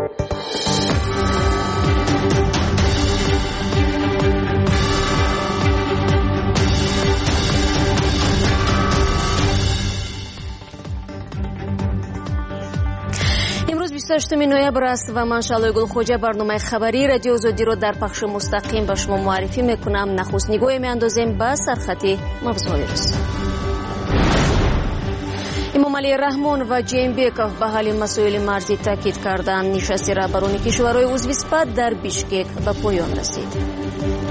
امروز 28 نوامبر است و من شالوی گلخوجه برنامه خبری رادیو آزادی رو در پخش مستقیم به شما معرفی میکنم. نخست نگاهی میاندازیم به سرخط موضوعی روز. امام علی رحمان و جینبکوف به حل مسائل مرزی تاکید کردند. نشست رهبران کشورهای عضو سپاه در بیشکک به پایان رسید.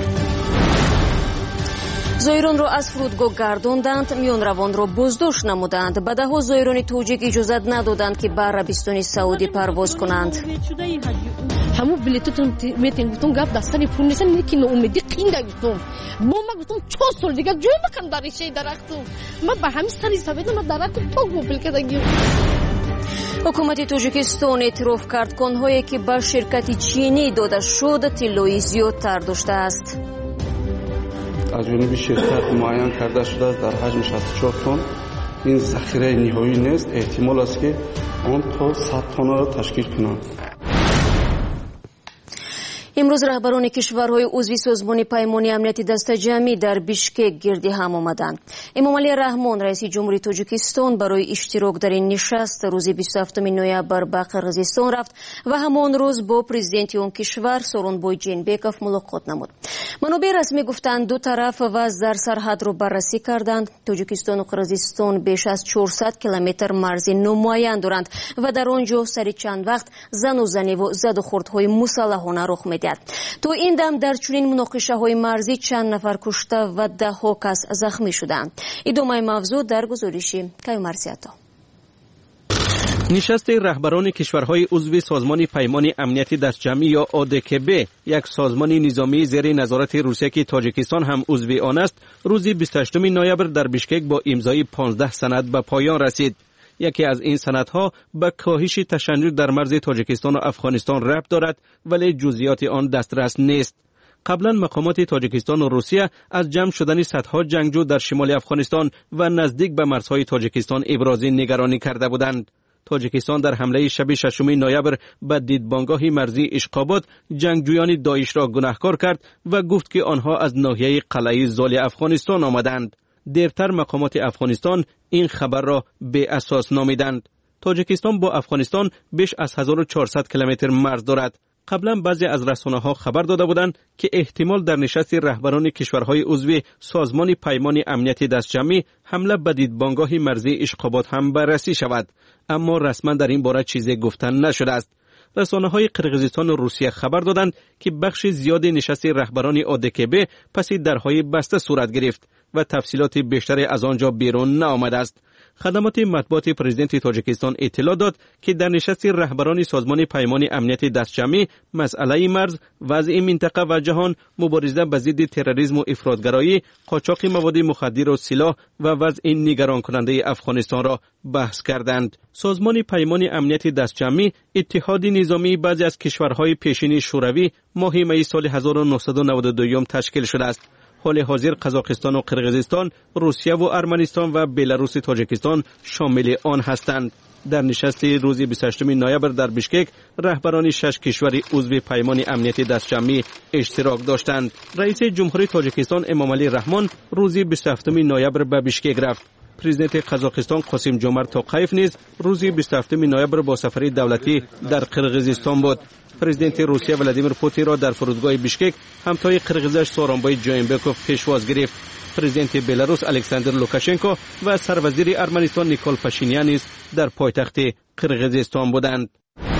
زایران را از فرودگاه گرداندند، میان روان را بازداشت نمودند. به دهها زایران توجیک اجازت ندادند که به عربستان سعودی پرواز کنند. همو بلیتتون میتین گفتم گپ دستانی پول نیستن اینی که ناامیدی قینده گفتم ما گفتم 4 سال دیگه جای بکن در ریشه درختم ما به همین سری سبیدم ما درختم تو گوبل کردگی. حکومت تاجیکستان اعتراف کرد کنهایی که به شرکت چینی داده شد طلای زیادتر داشته است. از جانب شرکت معین کرده شده است در حجم 64 تن. این ذخیره نهایی نیست، احتمال است که آن تا 100 تن را تشکیل کنند. امروز رهبران کشورهای عضو سازمان پیمان امنیتی دست جمعی در بیشکک گرد هم آمدند. امام علی رحمان رئیس جمهوری تاجیکستان برای اشتراک در این نشست روز 27 نوامبر به قرقیزستان رفت و همان روز با پرزیدنت آن کشور سورونبای جینبکوف ملاقات نمود. منابع رسمی گفتند دو طرف وضع در سرحد را بررسی کردند. تاجیکستان و قرقیزستان بیش از 400 کیلومتر مرز نامعین دارند و در آنجا سر چند وقت زن و زنی و زد و خوردهای مسلحانه رخ می‌دهد. تو این دم در چنین مناقشه های مرزی چند نفر کشته و 10 کس زخمی شدند. ادامه موضوع در گزارش کیومرزیاتا. نشست رهبران کشورهای عضو سازمان پیمان امنیتی دست جمعی یا ODKB، یک سازمان نظامی زیر نظارت روسیه که تاجیکستان هم عضو آن است، روز 28 نوامبر در بیشکک با امضای 15 سند به پایان رسید. یکی از این سندها به کاهش تشنج در مرز تاجیکستان و افغانستان ربط دارد ولی جزئیات آن دسترس نیست. قبلا مقامات تاجیکستان و روسیه از جمع شدن صدها جنگجو در شمال افغانستان و نزدیک به مرزهای تاجیکستان ابراز نگرانی کرده بودند. تاجیکستان در حمله شب 6 نوامبر به دیدبانگاه مرزی اشقاباد جنگجویان داعش را گناهکار کرد و گفت که آنها از ناحیه قلعه زال افغانستان آمدند. دیرتر مقامات افغانستان این خبر را بی اساس نامیدند. تاجیکستان با افغانستان بیش از 1400 کیلومتر مرز دارد. قبلا بعضی از رسانه‌ها خبر داده بودند که احتمال در نشست رهبران کشورهای عضو سازمان پیمان امنیتی دست جمعی حمله به دیدبانگاه مرزی اشقاباد هم بررسی شود، اما رسما در این باره چیزی گفتن نشده است. رسانه‌های قرقیزستان و روسیه خبر دادند که بخش زیادی نشست رهبران ODKB پس درهای بسته صورت گرفت و تفصیلات بیشتری از آنجا بیرون نآمده است. خدمات مطبوعات پرزیدنت تاجیکستان اطلاع داد که در نشست رهبران سازمان پیمان امنیتی دست جمعی مسئله مرز، وضع منطقه و جهان، مبارزه با ضد تروریسم و افراطگرایی، قاچاق مواد مخدر و سلاح و وضع نگران کننده افغانستان را بحث کردند. سازمان پیمان امنیتی دست جمعی اتحاد نظامی بعضی از کشورهای پیشین شوروی ماه می سال 1992 تشکیل شده است. حال حاضر قزاقستان و قرقیزستان، روسیه و ارمنستان و بلاروس تاجیکستان شامل آن هستند. در نشست روز 28 نوامبر در بیشکک رهبران 6 کشور عضو پیمان امنیتی دست جمعی اشتراک داشتند. رئیس جمهوری تاجیکستان امام علی رحمان روز 27 نوامبر به بیشکک رفت. پرزیدنت قزاقستان قاسم جومرت توقیف نیز روز 27 نوامبر با سفر دولتی در قرقیزستان بود. پرزیدنت روسیه ولادیمیر پوتین را در فرودگاه بیشکک همتای قرقیزش سورونبای جینبکوف پیشواز گرفت. پرزیدنت بلاروس الکساندر لوکاشنکو و سروزیر ارمنستان نیکول پاشینیان نیز در پایتخت قرقیزستان بودند.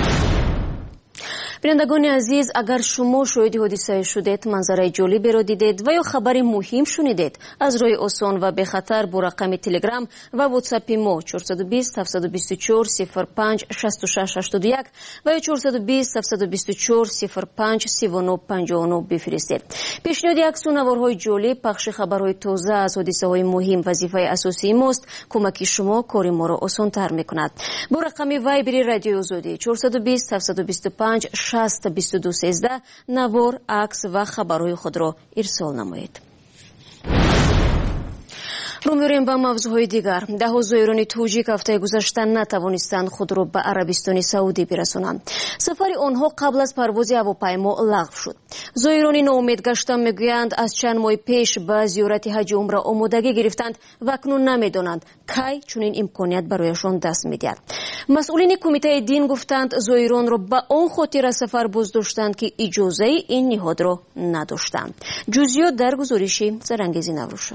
بینندگان عزیز، اگر شما شاهد حادثه شدید، منظره جالبی را دیدید و یا خبر مهم شنیدید، از راه آسان و به خطر با رقم تلگرام و واتساپ ما 420 724 05 66 81 و یا 420 724 05 39 59 بفرستید. پیشنهاد عکس و نوارهای جالب، پخش خبرهای تازه از حادثه های مهم وظیفه اساسی ماست. کمک شما کار ما را آسان تر میکند. با رقم وایبر رادیو آزادی 420 725 60 22 13 نوار، عکس و خبرهای خود را ارسال نمایید. رو می‌ریم با موضوعهای دیگر. ده زایران توجیک هفته گذشته نتوانستند خود را به عربستان سعودی برسانند. سفر آنها قبل از پرواز هواپیما لغو شد. زایران ناامید گشته میگویند از چند ماه پیش به زیارت حج و عمره آمادگی گرفتند و اکنون نمیدانند کی چنین امکانیت برایشان دست می‌دهد. مسئولین کمیته دین گفتند زایران را به آن خاطر سفر بازداشتند که اجازه این نهاد را نداشتند. جزئیات در گزارش زرنگیزی نوروشا.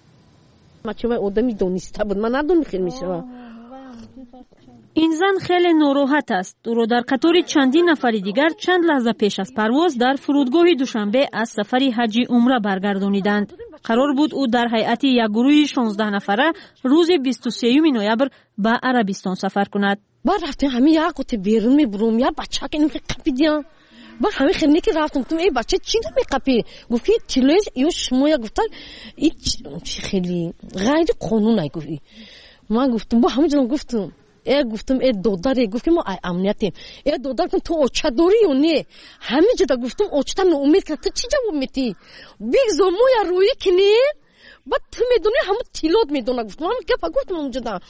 این زن خیلی ناراحت است. او را در قطار چندین نفر دیگر چند لحظه پیش از پرواز در فرودگاه دوشنبه از سفر حج عمره برگردانیدند. قرار بود او در هیئت یک گروه 16 نفره روز 23 نوامبر به عربستان سفر کند. رفتیم همین یک قطع بیرون میبرم یا بچه که نمیخواه قپیدیم. همین خیلی که رفتم تو ای بچه چی نمیقپی؟ گفتی تلویز یا شما یا گفتن این خیلی غیر قانونه. گفتی من گفتم با همه جنم گفتم ای دوداره گفتم ما امنیتیم ای دودار کن تو اوچه داری یا نه همه جدا گفتم اوچه ناامید کرد تو چی جواب میتی بگذار ما یا روی کنی بعد تو میدونی همه تیلات میدونه گفتم همه گفت گفتم اونجا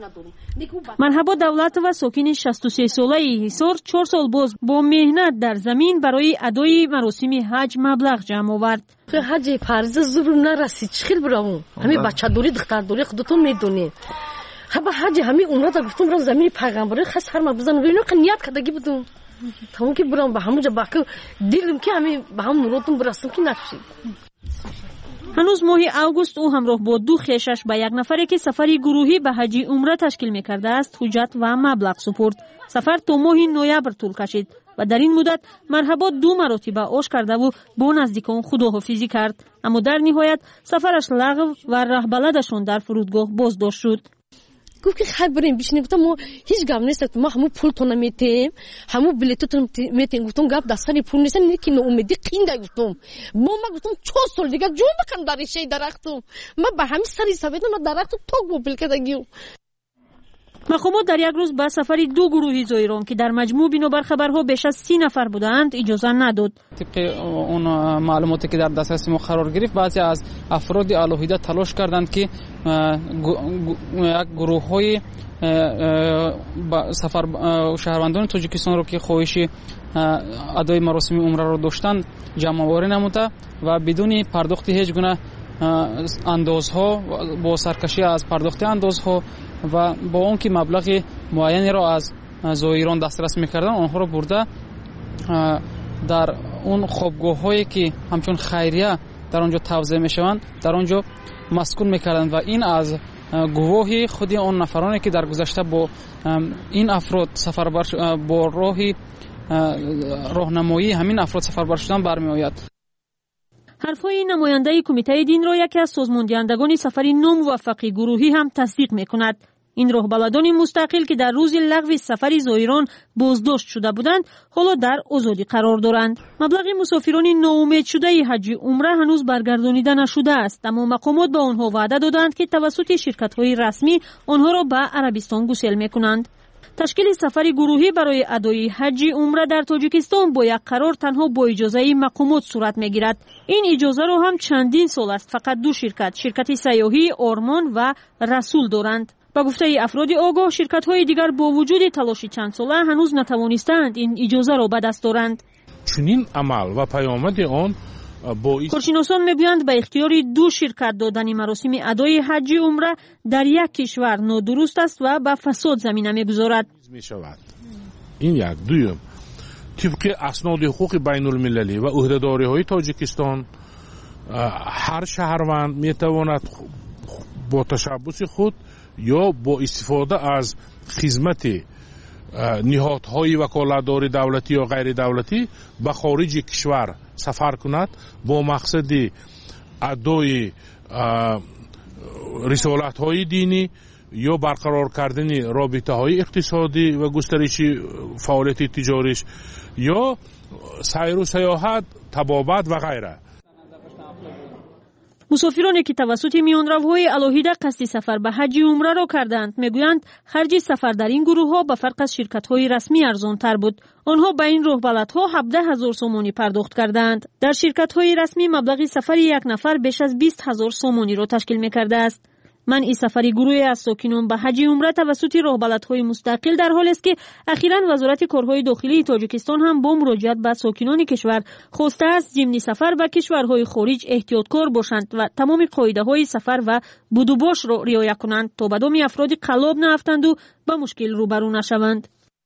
مرحبا دولت و ساکن 63 ساله حصار 4 سال باز با مهنت در زمین برای ادای مراسم حج مبلغ جمع آورد. حج فرض زور نرسید خیلی برام همین بچه دوری دختر دوری خودتون میدونی خب حج همین عمره تا گفتم برام زمین پیغمبر خاص هر ما بزنم ببینم که نیت کردگی بودم تمام که برام به همونجا باقی دیدم که همین به هم نوراتون برسم که نشید. هنوز ماه اوگوست او همراه با 2 خویشش به یک نفری که سفری گروهی به حج عمره تشکیل می‌کرده است حجت و مبلغ سپرد. سفر تا ماه نوامبر طول کشید و در این مدت مرحبا 2 مرتبه آش کرده و با نزدیکان خداحافظی کرد، اما در نهایت سفرش لغو و رهبلدشان در فرودگاه بازداشت شد. گفت که خیلی بریم بشینیم گفتم ما هیچ گپ نیست ما همون پول تو نمیتیم همون بلیطتون میتیم گفتم گپ دستانی پول نیست نیکی ناامیدی قینده گفتم ما گفتم 4 سال دیگه جون بکن در شی درختم ما به همین سری سبیدم ما درختم توک بوبل کردگیو. مقامات در یک روز به سفر 2 گروه زایران که در مجموع بنابر خبرها بیش از 30 نفر بودند اجازه نداد. طبق اون معلوماتی که در دسترس ما قرار گرفت بعضی از افراد الهیده تلاش کردند که یک گروه‌های سفر شهروندان تاجیکستان رو که خواهش ادای مراسم عمره رو داشتن جمع آوری نموده و بدون پرداخت هیچ گونه اندازها با سرکشی از پرداخت اندازها و با اون که مبلغ معینی را از زایران دسترس می‌کردن آنها را برده در اون خوابگاه‌هایی که همچون خیریه در آنجا توزیع می‌شوند در آنجا مسکون می‌کردند و این از گواهی خودی آن نفرانی که در گذشته با این افراد سفر با راهنمایی همین افراد سفربر شدن برمی‌آید. حرفهای نماینده کمیته دین را یکی از سازماندهندگان سفر ناموفق گروهی هم تصدیق می‌کند. این راهبلدان مستقل که در روز لغو سفر زایران بازداشت شده بودند حالا در آزادی قرار دارند. مبلغ مسافران ناامید شده حج عمره هنوز برگردانیده نشده است، اما مقامات به آنها وعده دادند که توسط شرکت‌های رسمی آنها را به عربستان گسیل می‌کنند. تشکیل سفر گروهی برای ادای حج عمره در تاجیکستان با یک قرار تنها با اجازه مقامات صورت می‌گیرد. این اجازه را هم چندین سال است فقط 2 شرکت سیاحی آرمان و رسول دارند. با گفته افراد آگاه شرکت‌های دیگر با وجود تلاش چند ساله هنوز نتوانستند این اجازه را به دست دارند. چنین عمل و پیامد آن کارشناسان میگویند به اختیار 2 شرکت دادن مراسم ادای حج عمره در یک کشور نادرست است و به فساد زمینه میگذارد. این یک دویم طبق اسناد حقوق بین المللی و عهده‌داری‌های تاجیکستان هر شهروند میتواند با تشبث خود یا با استفاده از خدمت نهادهای وکالتدار دولتی یا غیر دولتی به خارج کشور سفر کند با مقصد ادای رسالت‌های دینی یا برقرار کردن رابطه‌های اقتصادی و گسترش فعالیت تجاریش یا سیر و سیاحت، طبابت و غیره. مسافرانی که توسط میانروهای الهیده قصد سفر به حج عمره را کردند میگویند خرج سفر در این گروه ها به فرق از شرکت‌های رسمی ارزان تر بود. آنها به این راهبلدها 17,000 سومانی پرداخت کردند. در شرکت‌های رسمی مبلغ سفر یک نفر بیش از 20,000 سومانی را تشکیل می‌کرده است. منع سفر گروهی از ساکنان به حج عمره توسط راهبلدهای مستقل در حالی است که اخیراً وزارت کارهای داخلی تاجیکستان هم با مراجعت به ساکنان کشور خواسته است ضمن سفر به کشورهای خارج احتیاطکار باشند و تمام قاعده‌های سفر و بود و باش را رعایت کنند تا به دام افراد قلاب نیفتند و به مشکل روبرو نشوند.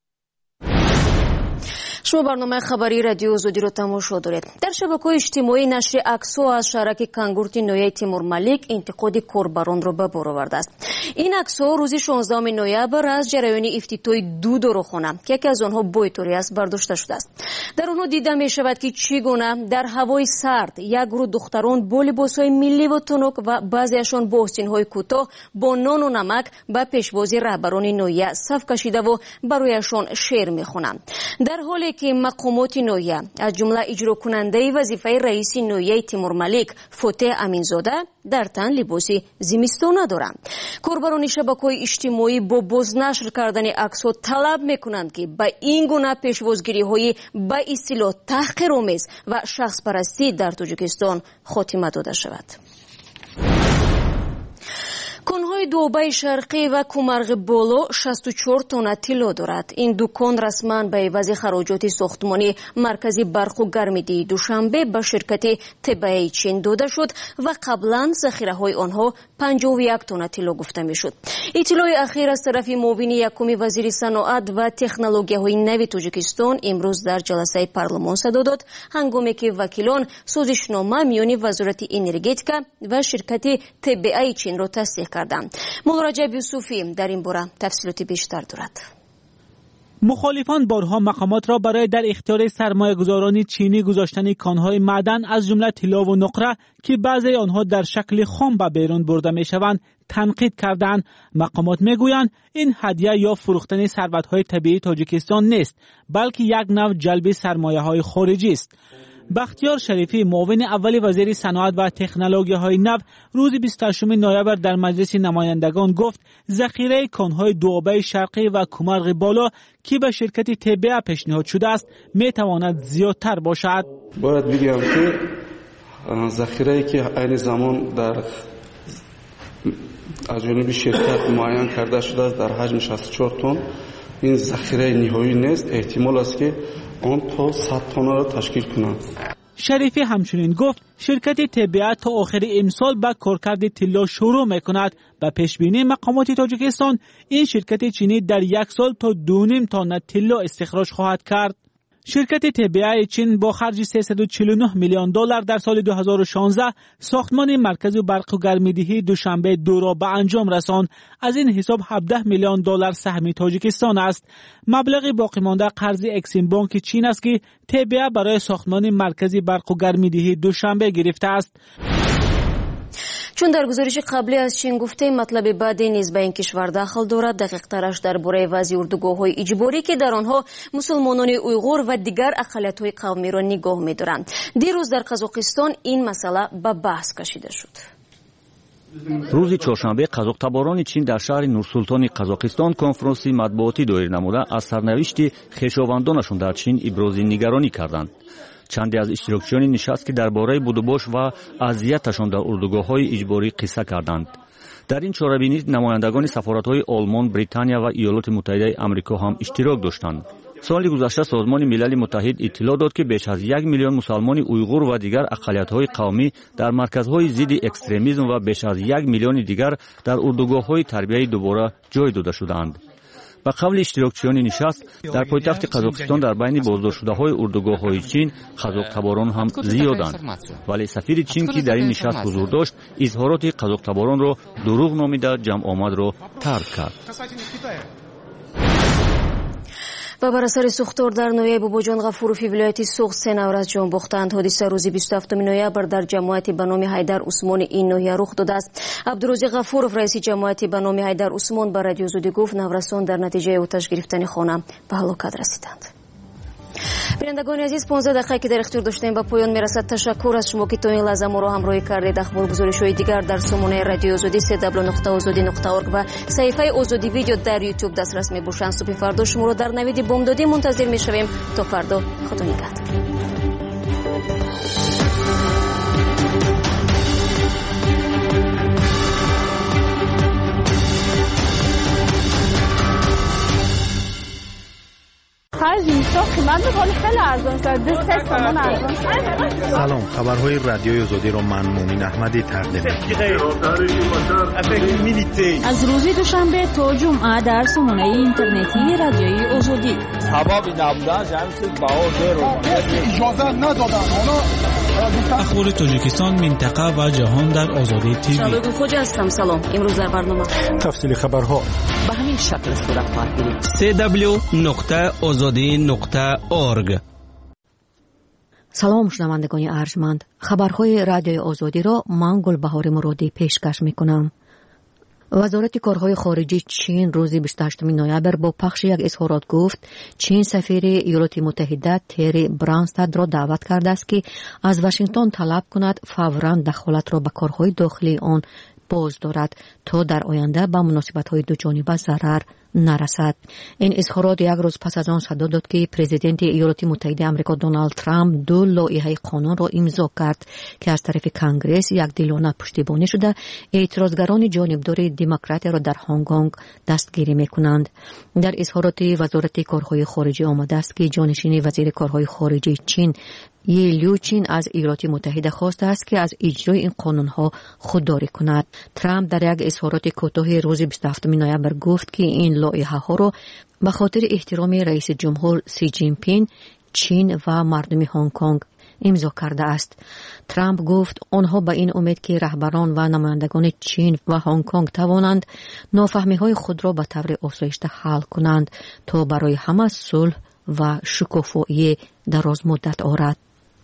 شما برنامه خبری رادیو آزادی رو تماشا دارید. در شبکه‌های اجتماعی نشر عکس‌ها از شهرک کانگورتی نویای تیمور ملیک انتقاد کاربران را به بار آورده است. این عکس‌ها روز 16 نوامبر از جریان افتتاح دو داروخانه که یکی از آنها بویتوری است برداشته شده است. در آنها دیده می‌شود که چگونه در هوای سرد یک گروه دختران با لباس‌های ملی و تنک و بعضی‌شان با آستین‌های کوتاه با نان و نمک به پیشوازی رهبران نویه صف کشیده و برایشان شعر می‌خوانند. در حالی که مقامات نویه از جمله اجرا کننده وظیفه رئیس نویه تیمور ملیک فتح امینزاده در تن لباس زمستانه دارند. کاربران شبکه‌های اجتماعی با بازنشر کردن عکس‌ها طلب می‌کنند که به این گونه پیشوازگیری‌های به اصطلاح تحقیرآمیز و شخص پرستی در تاجیکستان خاتمه داده شود. کنهای دوبه شرقی و کومرغ بالا 64 تن طلا دارد. این دکان رسما به عوض خراجات ساختمانی مرکزی برق و گرمیدهی دوشنبه به شرکت تبعی چین داده شد و قبلا ذخیره های آنها 51 تن طلا گفته می شد. اطلاع اخیر از طرف معاون یکم وزیر صنعت و تکنولوژی های نو تاجیکستان امروز در جلسه پارلمان صدا داد، هنگامی که وکیلان سازشنامه میان وزارت انرژتیکا و شرکت تبعی چین را تصدیق کردند. مولا رجب یوسفی در این باره تفصیلات بیشتر دارد. مخالفان بارها مقامات را برای در اختیار سرمایه‌گذاران چینی گذاشتن کانهای معدن از جمله طلا و نقره که بعضی آنها در شکل خام به بیرون برده می‌شوند تنقید کردند. مقامات میگویند این هدیه یا فروختن ثروت‌های طبیعی تاجیکستان نیست، بلکه یک نوع جلب سرمایه‌های خارجی است. بختیار شریفی معاون اول وزیر صنعت و تکنولوژی های نو روز 28 نوامبر در مجلس نمایندگان گفت ذخیره کانهای دوآبه شرقی و کومرغ بالا که به شرکت تبع پیشنهاد شده است می تواند زیادتر باشد. باید بگم که ذخیره که عین زمان در از جانب شرکت معین کرده شده است در حجم 64 تن، این ذخیره نهایی نیست. احتمال است که آن تا 100 تن را تشکیل کنند. شریفی همچنین گفت شرکت تبع تا آخر امسال به کارکرد طلا شروع میکند. به پیشبینی مقامات تاجیکستان این شرکت چینی در یک سال تا 2.5 تن طلا استخراج خواهد کرد. شرکت تبع چین با خرج 349 میلیون دلار در سال 2016 ساختمان مرکز برق و گرمیدهی دوشنبه دو را به انجام رساند. از این حساب 17 میلیون دلار سهم تاجیکستان است. مبلغ باقی مانده قرض اکسیم بانک چین است که تبع برای ساختمان مرکز برق و گرمیدهی دوشنبه گرفته است. چون در گزارش قبلی از چین گفته مطلب بعدی نیز به این کشور داخل دارد، دقیق ترش درباره وضع اردوگاه‌های اجباری که در آنها مسلمانان اویغور و دیگر اقلیت‌های قومی را نگاه می‌دارند. دیروز در قزاقستان این مسئله به بحث کشیده شد. روز چهارشنبه قزاق‌تباران چین در شهر نورسولطان قزاقستان کنفرانسی مطبوعاتی دایر نموده از سرنوشت خویشاوندانشان در چین ابراز نگرانی کردند. چندی از اشتراکچیان نشست که درباره بودوباش و اذیتشان در اردوگاه‌های اجباری قصه کردند. در این چاره‌بینی نمایندگان سفارت‌های آلمان، بریتانیا و ایالات متحده آمریکا هم اشتراک داشتند. سال گذشته سازمان ملل متحد اطلاع داد که بیش از 1 میلیون مسلمان اویغور و دیگر اقلیت‌های قومی در مرکزهای ضد اکستریمیسم و بیش از 1 میلیون دیگر در اردوگاه‌های تربیتی دوباره جای داده شدند. به قول اشتراکچیان نشست در پایتخت قزاقستان در بین بازداشت‌شده‌های اردوگاه‌های چین قزاق‌تباران هم زیادند، ولی سفیر چین که در این نشست حضور داشت اظهارات قزاق‌تباران را دروغ نامیده جمع آمد را ترک کرد. و بر اثر سوختار در نویه باباجان غفوروفی ولایت سوغ 3 نفر از جان باختند. حادثه روز 27 نوامبر در جماعت به نام حیدر عثمان این نویه رخ داده است. عبدالرزاق غفورов رئیس جماعت به نام حیدر عثمان به رادیو آزادی گفت نورسان در نتیجه آتش گرفتن خانه به هلاکت رسیدند. بینندگان عزیز 15 دقیقه که در اختیار داشتیم به پایان میرسد. تشکر از شما که تا این لحظه ما را همراهی کردید. اخبار گزارش‌های دیگر در سامانه رادیو آزادی www.azadi.org و صفحه آزادی ویدیو در یوتیوب دسترس می‌باشند. صبح فردا شما را در نوید بامدادی منتظر می‌شویم. تا فردا خدا نگهدار. قیمت میکنه خیلی ارزان شده 3 تومن ارزان شده. سلام، خبرهای رادیوی آزادی را من مومن احمدی تقدیم می‌کنم. از روز دوشنبه تا جمعه در سامانه اینترنتی رادیوی آزادی. سبب نبودن جمعیت باور رو اجازه ندادن. اخبار تاجیکستان، منطقه و جهان در آزادی تیوی. شالوی خوجا هستم. سلام. امروز در برنامه تفصیل خبرها به همین شکل صورت خواهد گرفت. www.azadi.org. سلام شنوندگان ارجمند، خبرهای رادیوی آزادی را من گلبهار مرادی پیشکش میکنم. وزارت کارهای خارجه چین روز 28 نوامبر با پخش یک اظهارات گفت چین سفیر ایالات متحده تری برانستاد را دعوت کرده است که از واشنگتن طلب کند فوراً دخالت را به کارهای داخلی آن باز دارد تا در آینده به مناسبت‌های دوجانبه ضرر نرسد. این اظهارات یک روز پس از آن صدا داد که پرزیدنت ایالات متحده آمریکا دونالد ترامپ 2 لایحه قانون را امضا کرد که از طرف کنگره یک دیلانه پشتیبانی شده اعتراضگران جانبدار دموکرات را در هنگ کنگ دستگیری می‌کنند. در اظهارات وزارت کارهای خارجه آمده است که جانشین وزیر کارهای خارجه چین یی لیوچین از ایالات متحده خواسته است که از اجرای این قانون‌ها خودداری کند. ترامپ در یک اظهارات کوتاه روز 27 نوامبر گفت که این لایحه‌ها را به خاطر احترام رئیس جمهور سی جین پینگ، چین و مردم هنگ کنگ امضا کرده است. ترامپ گفت آنها به این امید که رهبران و نمایندگان چین و هنگ کنگ توانند نافهمی‌های خود را به طور آسایشته حل کنند تا برای همه صلح و شکوفایی دراز مدت آرد.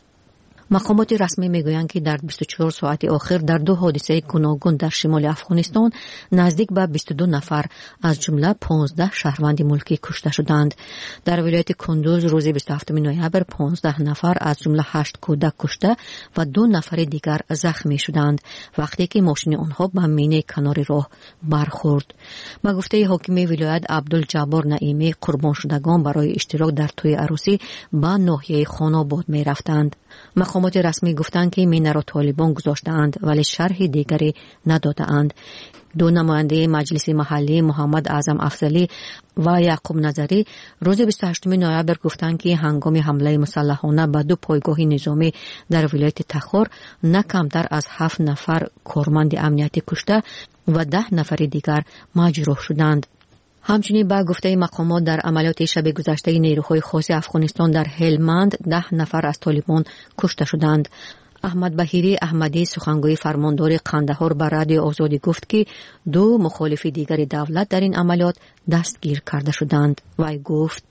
مقامات رسمی میگویند که در 24 ساعت آخر در 2 حادثه گوناگون در شمال افغانستان نزدیک به 22 نفر از جمله 15 شهروند ملکی کشته شدند. در ولایت کندوز روز 27 نوامبر 15 نفر از جمله 8 کودک کشته و 2 نفر دیگر زخمی شدند وقتی که ماشین آنها به مینه کنار راه برخورد. به گفته حاکم ولایت عبدالجبار نعیمی، قربان شدگان برای اشتراک در توی عروسی به ناحیه خاناباد می رفتند. مقامات رسمی گفتند که مینه را طالبان گذاشتند ولی شرح دیگری ندادند. 2 نماینده مجلس محلی محمد اعظم افضلی و یعقوب نظری روز 28 نوامبر گفتند که هنگام حمله مسلحانه به 2 پایگاه نظامی در ولایت تخار نه کمتر از 7 نفر کارمند امنیتی کشته و 10 نفر دیگر مجروح شدند. همچنین با گفته مقامات در عملیات شب گذشته نیروهای خاص افغانستان در هلمند 10 نفر از طالبان کشته شدند. احمد بهیری احمدی سخنگوی فرماندار قندهار به رادیو آزادی گفت که 2 مخالف دیگر دولت در این عملیات دستگیر کرده شدند. وی گفت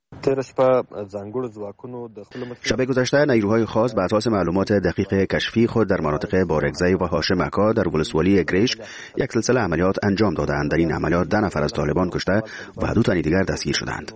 شب گذشته نیروهای خاص بر اساس معلومات دقیق کشفی خود در مناطق بارگزی و هاشم اکا در ولسوالی گریشک یک سلسله عملیات انجام دادند. در این عملیات 10 نفر از طالبان کشته و 2 تن دیگر دستگیر شدند.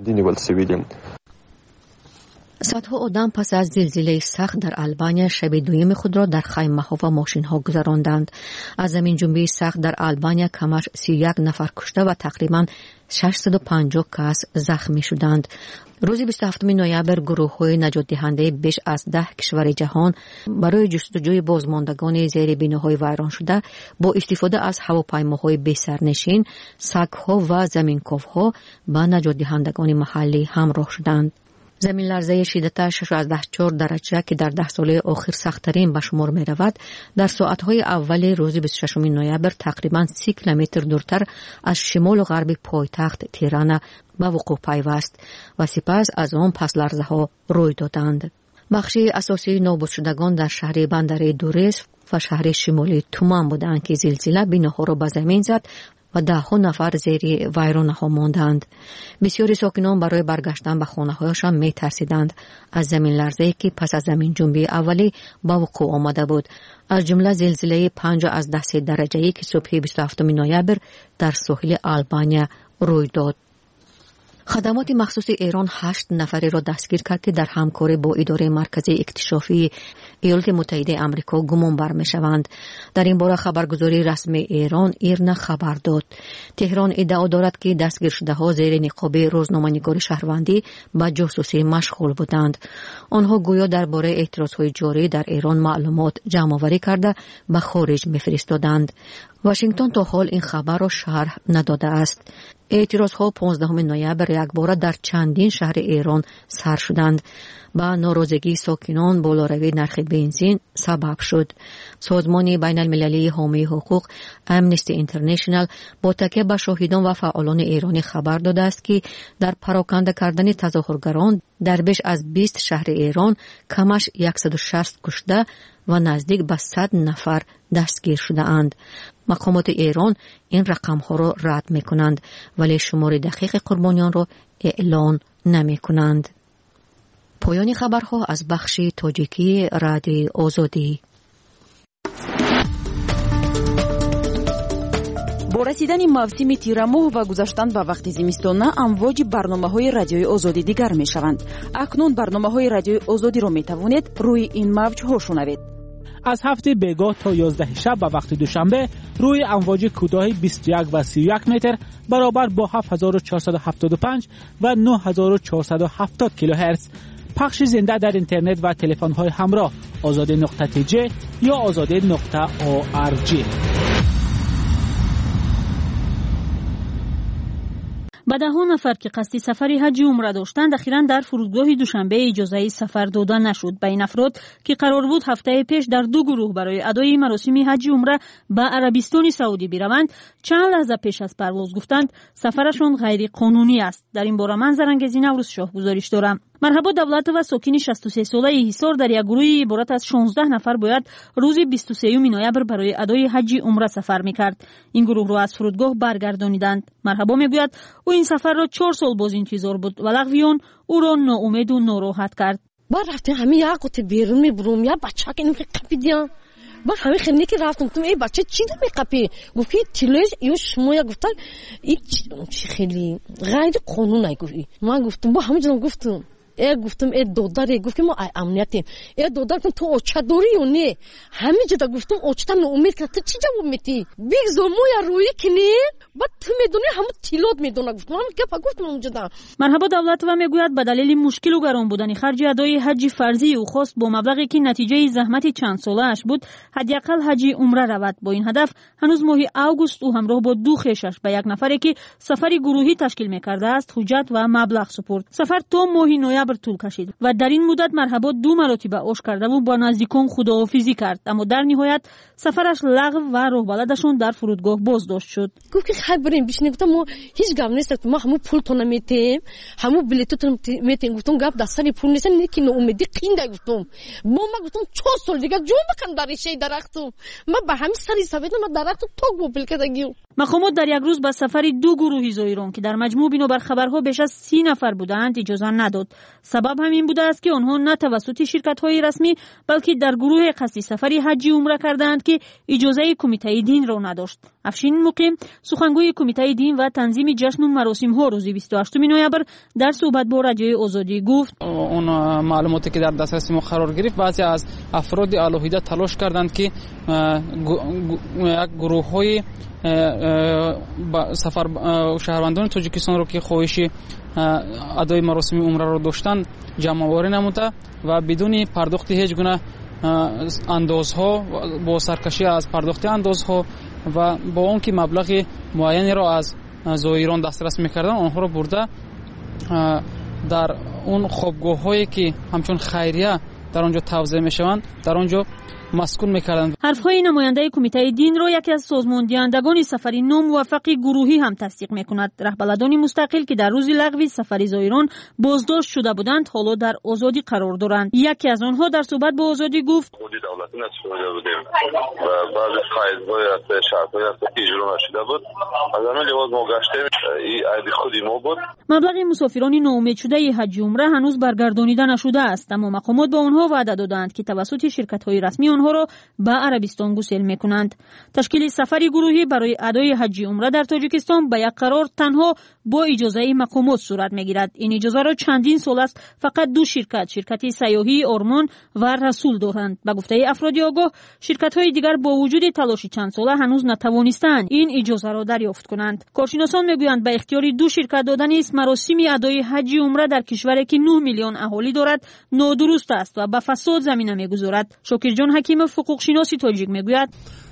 صدها آدم پس از زلزله سخت در آلبانیا شب دوم خود را در خیمه‌ها و ماشین‌ها گذراندند. از زمین جنبی سخت در آلبانیا کمش 31 نفر کشته و تقریباً 650 کس زخمی شدند. روز 27 نوامبر گروه‌های نجات دهنده بیش از 10 کشور جهان برای جستجوی بازماندگان زیر بناهای ویران شده با استفاده از هواپیماهای بی سرنشین، سگ‌ها و زمینکاوها به نجات دهندگان محلی همراه شدند. زمین لرزه شدت 6.4 درجه که در 10 ساله آخر سخت‌ترین به شمار می رود در ساعت‌های اول روز 26 نوامبر تقریباً 30 کیلومتر دورتر از شمال و غرب پایتخت تهران به وقوع پیوست و سپس از آن پس لرزه‌ها روی دادند. بخش اساسی نابود شدگان در شهر بندر دوریس و شهر شمالی تومان بودند که زلزله بناها را به زمین زد و 10 نفر زیر ویرانه‌ها ماندند. بسیاری ساکنان برای برگشتن به خانه‌هایشان می‌ترسیدند از زمین لرزه‌ای که پس از زمین جنبی اولی با وقوع آمده بود، از جمله زلزله 5.3 درجه‌ای که صبح 27 نوامبر در ساحل آلبانیا روی داد. خدمات مخصوص ایران 8 نفری را دستگیر کرد که در همکاری با اداره مرکزی اکتشافی ایالات متحده آمریکا گمان بر می‌شوند. در این باره خبرگزاری رسمی ایران ایرنا خبر داد. تهران ادعا دارد که دستگیر شده‌ها زیر نقاب روزنامه‌نگاری شهروندی با جاسوسی مشغول بودند. آنها گویا درباره اعتراض‌های جاری در ایران معلومات جمع‌آوری کرده به خارج می‌فرستادند. واشنگتن تا حال این خبر را شرح نداده است. اعتراضها 15 نوامبر یکباره در چندین شهر ایران سر شدند. با ناراضگی ساکنان بالاروی نرخ بنزین سبب شد. سازمان بین المللی حامی حقوق امنستی اینترنشنال با تکیه به شاهدان و فعالان ایرانی خبر داده است که در پراکنده کردن تظاهرگران در بیش از 20 شهر ایران کمش 160 کشته و نزدیک به 100 نفر دستگیر شده اند. مقامات ایران این رقم ها را رد می کنند ولی شمار دقیق قربانیان را اعلان نمی کنند. پایان خبرها از بخش تاجیکی رادیوی آزادی. با رسیدن موسم تیرماه و گذشتن به وقت زمستانه امواج برنامه‌های رادیوی آزادی دیگر می‌شوند. اکنون برنامه‌های رادیوی آزادی را می‌توانید روی این موج‌ها شنوید. از هفته بیگاه تا 11 شب به وقت دوشنبه روی امواج کوتاه 21 و 31 متر برابر با 7475 و 9470 کیلوهرتز پخش زنده در اینترنت و تلفن‌های همراه azade.tj یا azade.org. به 10 نفر که قصد سفر حج و عمره داشتند اخیراً در فرودگاه دوشنبه اجازه سفر داده نشد. به این افراد که قرار بود هفته پیش در 2 گروه برای ادای مراسم حج و عمره به عربستان سعودی بروند، چند لحظه پیش از پرواز گفتند سفرشان غیر قانونی است. در این باره من زرنگزی نوروز شاه گزارش دارم. مرحبا دولت و ساکن 63 ساله حصار در یک گروه عبارت از 16 نفر باید روز 23 نوامبر برای ادای حج عمره سفر میکرد. این گروه را از فرودگاه برگردانیدند. مرحبا میگوید او این سفر را 4 سال باز انتظار بود و لغویان او را ناامید و ناراحت کرد. با رفتم همین یک قطع بیرون میبرم یا بچه که اینو قپیدیم. با همین خیلی که رفتم تو ای بچه چی دو میقپی؟ گفتی تیلوش ایو شما یا گفتن این چی خیلی غیر قانونه گفتی. من گفتم با همین جنم گفتم گفتم دوداره گفتم ما امنیتیم دودار کن تو اوچادوری و نه همین جدا گفتم اوچتم امید که تو چی جواب میدی بگذار مویا روی کنی بعد تو میدونی همون تیلات میدونه گفتم همین که گفتم اونجا. مرحبا دولت و میگوید به دلیل مشکل و گران بودن خرج ادای حج فرضی او خواست با مبلغی که نتیجه زحمت چند ساله اش بود حداقل حج عمره رود. با این هدف هنوز ماه آگوست او همراه با 2 خویشش به یک نفری که سفر گروهی تشکیل میکرده است حجت و مبلغ سپرد. سفر تا ماه نوامبر طول کشید و در این مدت مرحبا 2 مرتبه اوش کرده و با نزدیکان خداحافظی کرد، اما در نهایت سفرش لغو و راهبلدشون در فرودگاه بازداشت شد. گفت که خیر بریم بشینیم. گفتم ما هیچ گپ نیست، ما همون پول تو نمیتیم، همون بلیطتون میتیم. گفتم گپ دستری پول نیست، نیکی ناامیدی قینده. گفتم ما گفتم 4 سال دیگه جو بکن در شی درختم ما به همین سری ثابت ما درختم تو گوبل کردگی. مقامات در یک روز با سفر 2 گروهی زایران که در مجموع بنابر خبرها بیش از 30 نفر بودند اجازه نداد. سبب همین بوده است که آنها نه توسط شرکت‌های رسمی بلکه در گروه قصدی سفری حج عمره کردند که اجازه کمیته دین را نداشت. افشین مقیم سخنگوی کمیته دین و تنظیم جشن و مراسم‌ها روز 28 نوامبر در صحبت با رادیوی آزادی گفت اون معلوماتی که در دسترس ما قرار گرفت بعضی از افراد الهیده تلاش کردند که یک گروه‌های سفر شهروندان تاجیکستان رو که خواهش ادای مراسم عمره رو داشتن جمع آوری نموده و بدون پرداخت هیچ گونه اندازها با سرکشی از پرداخت اندازها و با اون که مبلغ معینی را از زائران دسترس می‌کردن آنها را برده در اون خوابگاه‌هایی که همچون خیریه در آنجا توزیع می‌شوند در آنجا مسکون می‌کردند. حرف‌های نماینده کمیته دین را یکی از سازماندهندگان سفر ناموفق گروهی هم تصدیق می‌کند. رهبران مستقل که در روز لغو سفر زائران بازداشت شده بودند حالا در آزادی قرار دارند. یکی از آنها در صحبت با آزادی گفت خودی دولتی نشده بودیم و بعضی قاعده‌های از شرط‌های از اجرا نشده بود. از آن لحاظ ما گشتیم این عید خودی ما بود. مبلغ مسافران ناامید شده حج عمره هنوز برگردانیده نشده است، اما مقامات به آنها وعده دادند که توسط شرکت‌های رسمی آنها را به عربستان گسیل می‌کنند. تشکیل سفری گروهی برای ادای حج عمره در تاجیکستان به یک قرار تنها با اجازه مقامات صورت می‌گیرد. این اجازه را چندین سال است فقط 2 شرکت سیاحی آرمان و رسول دارند. به گفته افراد آگاه شرکت‌های دیگر با وجود تلاش چند ساله هنوز نتوانستند این اجازه را دریافت کنند. کارشناسان میگویند به اختیار 2 شرکت دادن است مراسم ادای حج عمره در کشوری که 9 میلیون اهالی دارد نادرست است و به فساد زمینه می‌گذارد. شاکر جان حکیم حقوق شناسی تاجیک میگوید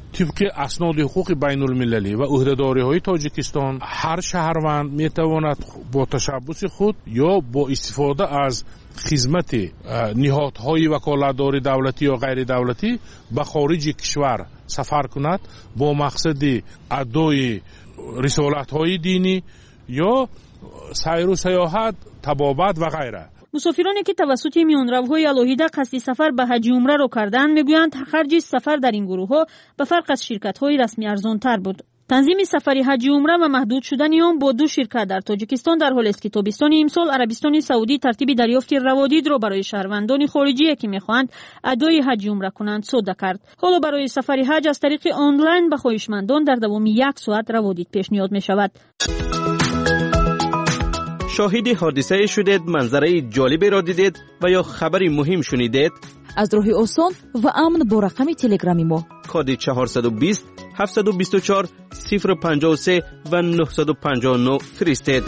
طبق اسناد حقوق بین المللی و عهده‌داری های تاجیکستان هر شهروند می تواند با تشبث خود یا با استفاده از خدمت نهادهای وکالتداری دولتی یا غیر دولتی به خارج کشور سفر کند با مقصد ادای رسالت های دینی یا سیر و سیاحت، طبابت و غیره. مسافرانی که توسط میانروهای الهیده قصد سفر به حج عمره را کردند میگویند خرج سفر در این گروه‌ها به فرق از شرکت‌های رسمی ارزان‌تر بود. تنظیم سفری حج عمره و محدود شدن آن با 2 شرکت در تاجیکستان در حالی است که تابستان امسال عربستان سعودی ترتیب دریافت روادید را برای شهروندان خارجی که می‌خواهند ادای حج عمره کنند صادر کرد. حالا برای سفری حج از طریق آنلاین به خواهشمندان در دوام 1 ساعت روادید پیشنهاد می‌شود. شاهد حادثه شدید، منظره جالبی را دیدید و یا خبری مهم شنیدید؟ از راه آسان و امن با رقم تلگرامی ما کد 420 724 053 و 959 فرستید.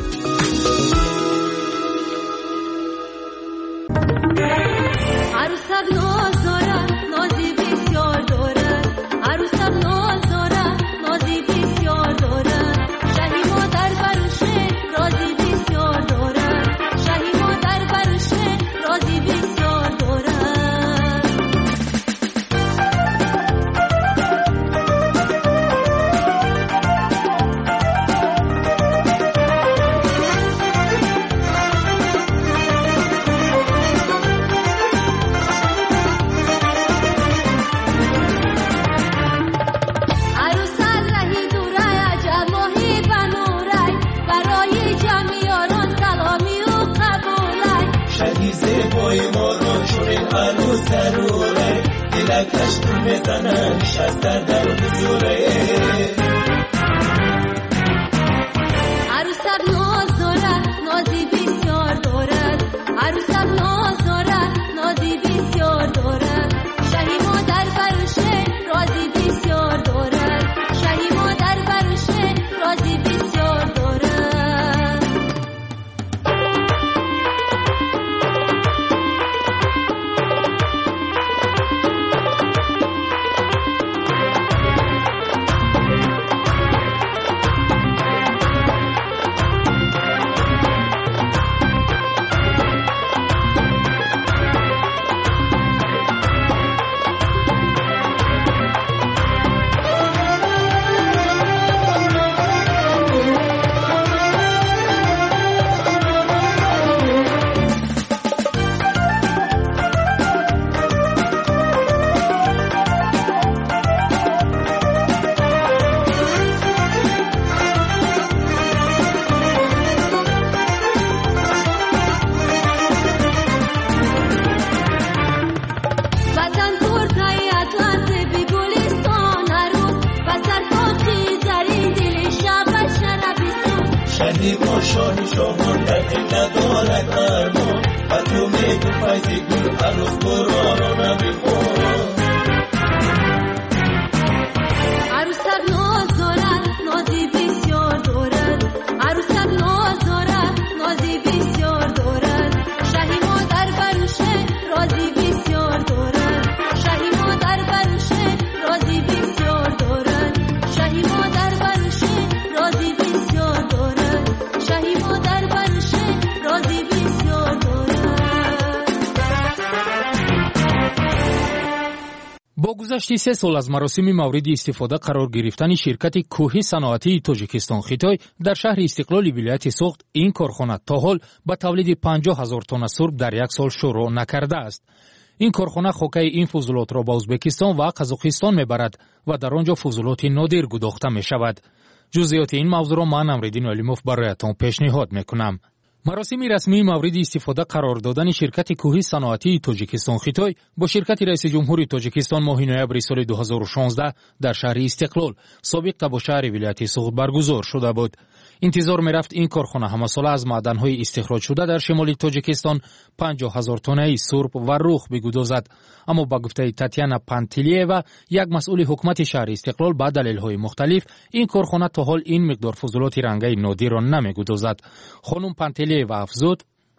گذشت 3 سال از مراسم مورد استفاده قرار گرفتن شرکت کوهی صنعتی تاجیکستان خیتای در شهر استقلال ولایت سوخت، این کارخانه تا حال به تولید 50,000 تن سرب در 1 سال شروع نکرده است. این کارخانه خوکه این فضولات را به ازبکستان و قزاقستان میبرد و در آنجا فضولات نادر گداخته می شود. جزئیات این موضوع را من امردین علیموف برایتان پیشنهاد میکنم. مراسم رسمی مورد استفاده قرار دادن شرکت کوهی صنعتی تاجیکستان خیتای با شرکت رئیس جمهور تاجیکستان ماه نوامبر سال 2016 در شهر استقلال سابق با شهر ولایت سوخت برگزار شده بود. انتظار می‌رفت این کارخانه همساله از معدن‌های استخراج شده در شمال تاجیکستان 50,000 تن سرب و رخ بگذارد، اما با گفته تاتیانا پانتلیوا یک مسئول حکومت شهر استقلال با دلایل‌های مختلف این کارخانه تا حال این مقدار فضولات رنگی نادر را نمی‌گذارد. خانم پانتلیوا افزود: در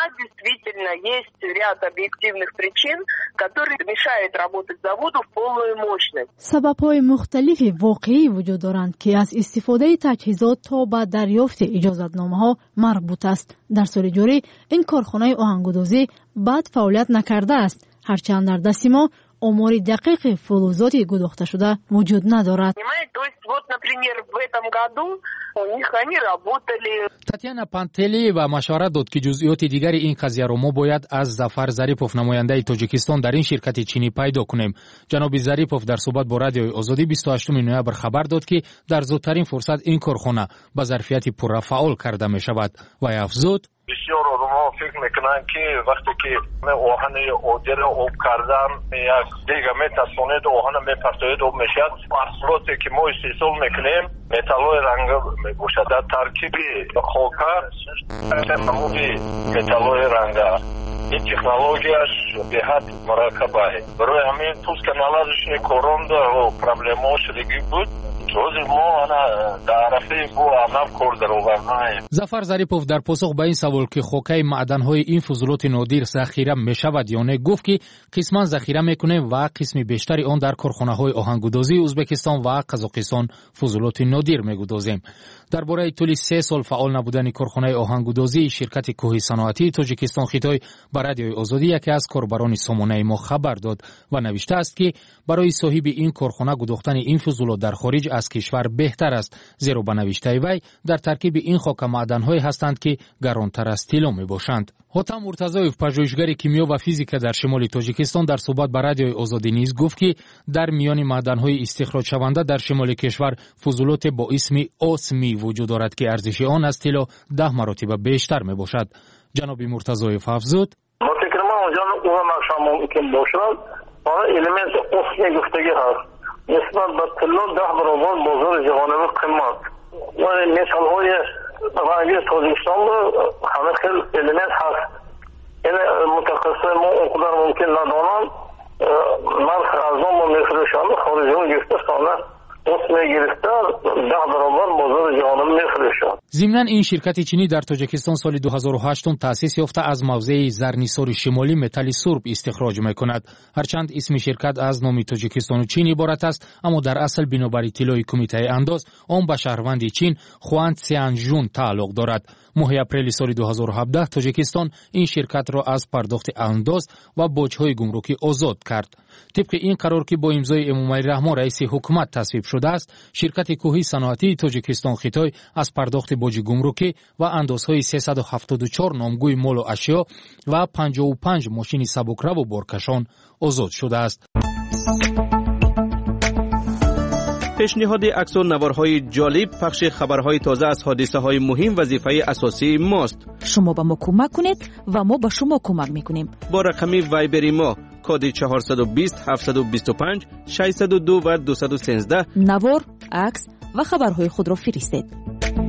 действительно есть ряд объективных причин, которые мешают работать заводу в полную мощность. سبب‌های مختلف واقعی وجود دارند که از استفاده تجهیزات تا به دریافت اجازتنامه‌ها مربوط است. در سال جاری این کارخانه آهنگودازی بد فعالیت نکرده است، هرچند در دست ما آمار دقیق فلزات گداخته شده وجود ندارد. تاتیانا پانتلی و مشورت داد که جزئیات دیگری این قضیه را ما باید از ظفر ظریپوف نماینده تاجیکستان در این شرکت چینی پیدا کنیم. جناب ظریپوف در صحبت با رادیوی آزادی 28 نوامبر خبر داد که در زودترین فرصت این کارخانه با ظرفیت پوره فعال کرده می شود و افزود بسیار آدم‌ها فکر میکنن که وقتی که آهن عادی را آب کردن یک دیگه میترسونید آهن میپرتوید آب میشد. محصولاتی که ما استحصال میکنیم متال‌های رنگ میباشد. در ترکیب خاکه نمودی متال‌های رنگ این تکنولوژیاش به حد مرکب است. برای همین توس کانالش کروند و پرابلم‌ها شدگی بود. ظفر ظریپوف در پاسخ به این سوال که خاکه معدن‌های این فضولات نادر ذخیره می‌شود یا نه گفت که قسماً ذخیره می‌کنیم و قسم بیشتری آن در کارخانه‌های آهنگودازی ازبکستان و قزاقستان فضولات نادر می‌گدازیم. درباره طول 3 سال فعال نبودن کارخانه آهنگودازی شرکت کوه صنعتی تاجیکستان خیتای به رادیوی آزادی یکی از کاربران سامانه ما خبر داد و نوشته است که برای صاحب این کارخانه گداختن این فضولات در خارج از کشور بهتر است، زیرا به نوشته وی در ترکیب این خاک معدن‌هایی هستند که گرانتر از طلا میباشند. حاتم مرتضایف پژوهشگر کیمیا و فیزیک در شمال تاجیکستان در صحبت با رادیوی آزادی نیز گفت که در میان معدن‌های استخراج شونده در شمال کشور فضولات با اسم آسمی وجود دارد که ارزش آن از طلا 10 مراتب بیشتر میباشد. جناب مرتضایف افزود ما فکر ما اونجا اون نقشه ممکن باشد آن الیمنت آسمی گفتگی هست نسبت به طلا 10 برابر بازار جهانی قیمت و مثال‌های رنگی تاجیکستان همه خیلی الیمنت هست. این متخصص ما اونقدر ممکن ندانند نرخ ارزان ما میفروشند خارجی ها گرفته سانه اسمی گرفته 10 برابر بازار جهانی میفروشند. ضمناً این شرکت چینی در تاجیکستان سال 2008 تأسیس یافته از موضع زرنیسار شمالی متل سرب استخراج میکند. هرچند اسم شرکت از نام تاجیکستان و چین عبارت است، اما در اصل بنابر اطلاع کمیته انداز آن به شهروند چین خوان سیانجون تعلق دارد. ماه اپریل سال 2017 تاجیکستان این شرکت را از پرداخت انداز و باج‌های گمرکی آزاد کرد. طبق این قرار که با امضای امامعلی رحمان رئیس حکومت تصویب شده است، شرکت کوه صنعتی تاجیکستان خیتای از پرداخت باج گمرکی و اندازهای 374 نامگوی مال و اشیا و 55 ماشین سبکرو و بارکشان آزاد شده است. پیشنهاد عکس و نوارهای جالب، پخش خبرهای تازه از حادثه های مهم وظیفه اساسی ماست. شما به ما کمک کنید و ما به شما کمک میکنیم. با رقم وایبری ما کد 420 725 602 و 213 نوار، عکس و خبرهای خود را فرستید.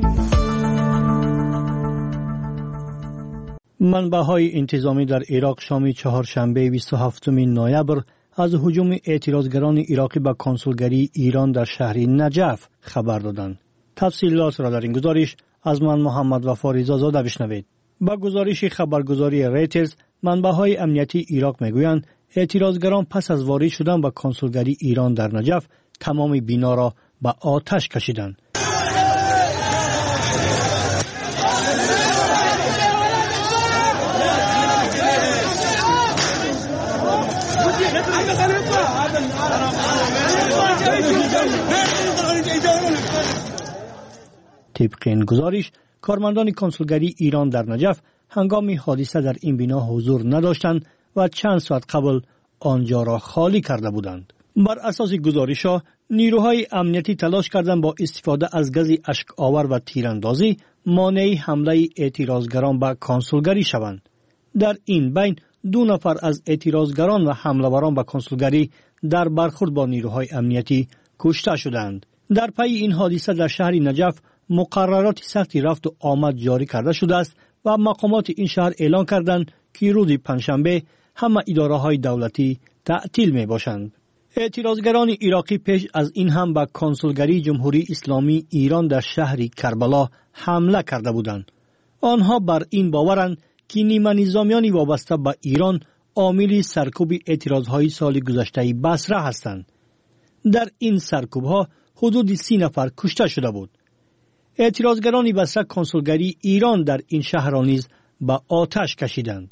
منبع‌های انتظامی در عراق شام چهارشنبه 27 نوامبر از هجوم اعتراضگران عراقی به کنسولگری ایران در شهر نجف خبر دادند. تفصیلات را در این گزارش از من محمد وفا رضازاده بشنوید. با گزارش خبرگزاری ریترز، منبع‌های امنیتی عراق میگویند اعتراضگران پس از وارد شدن به کنسولگری ایران در نجف تمام بنا را به آتش کشیدند. طبق این گزارش، کارمندان کنسولگری ایران در نجف هنگام حادثه در این بنا حضور نداشتند و چند ساعت قبل آنجا را خالی کرده بودند. بر اساس گزارش‌ها، نیروهای امنیتی تلاش کردند با استفاده از گاز اشک آور و تیراندازی مانع حمله اعتراضگران به کنسولگری شوند. در این بین 2 نفر از اعتراضگران و حمله‌وران به کنسولگری در برخورد با نیروهای امنیتی کشته شدند. در پی این حادثه در شهر نجف مقررات سختی رفت و آمد جاری کرده شده است و مقامات این شهر اعلان کردند که روز پنجشنبه همه اداره‌های دولتی تعطیل می باشند. اعتراضگران عراقی پیش از این هم به کنسولگری جمهوری اسلامی ایران در شهر کربلا حمله کرده بودند. آنها بر این باورند که نیمه نظامیان وابسته به ایران عامل سرکوب اعتراضهای سال گذشته بصره هستند. در این سرکوبها حدود 30 نفر کشته شده بود. اعتراضگران بصره کنسولگری ایران در این شهر را نیز به آتش کشیدند.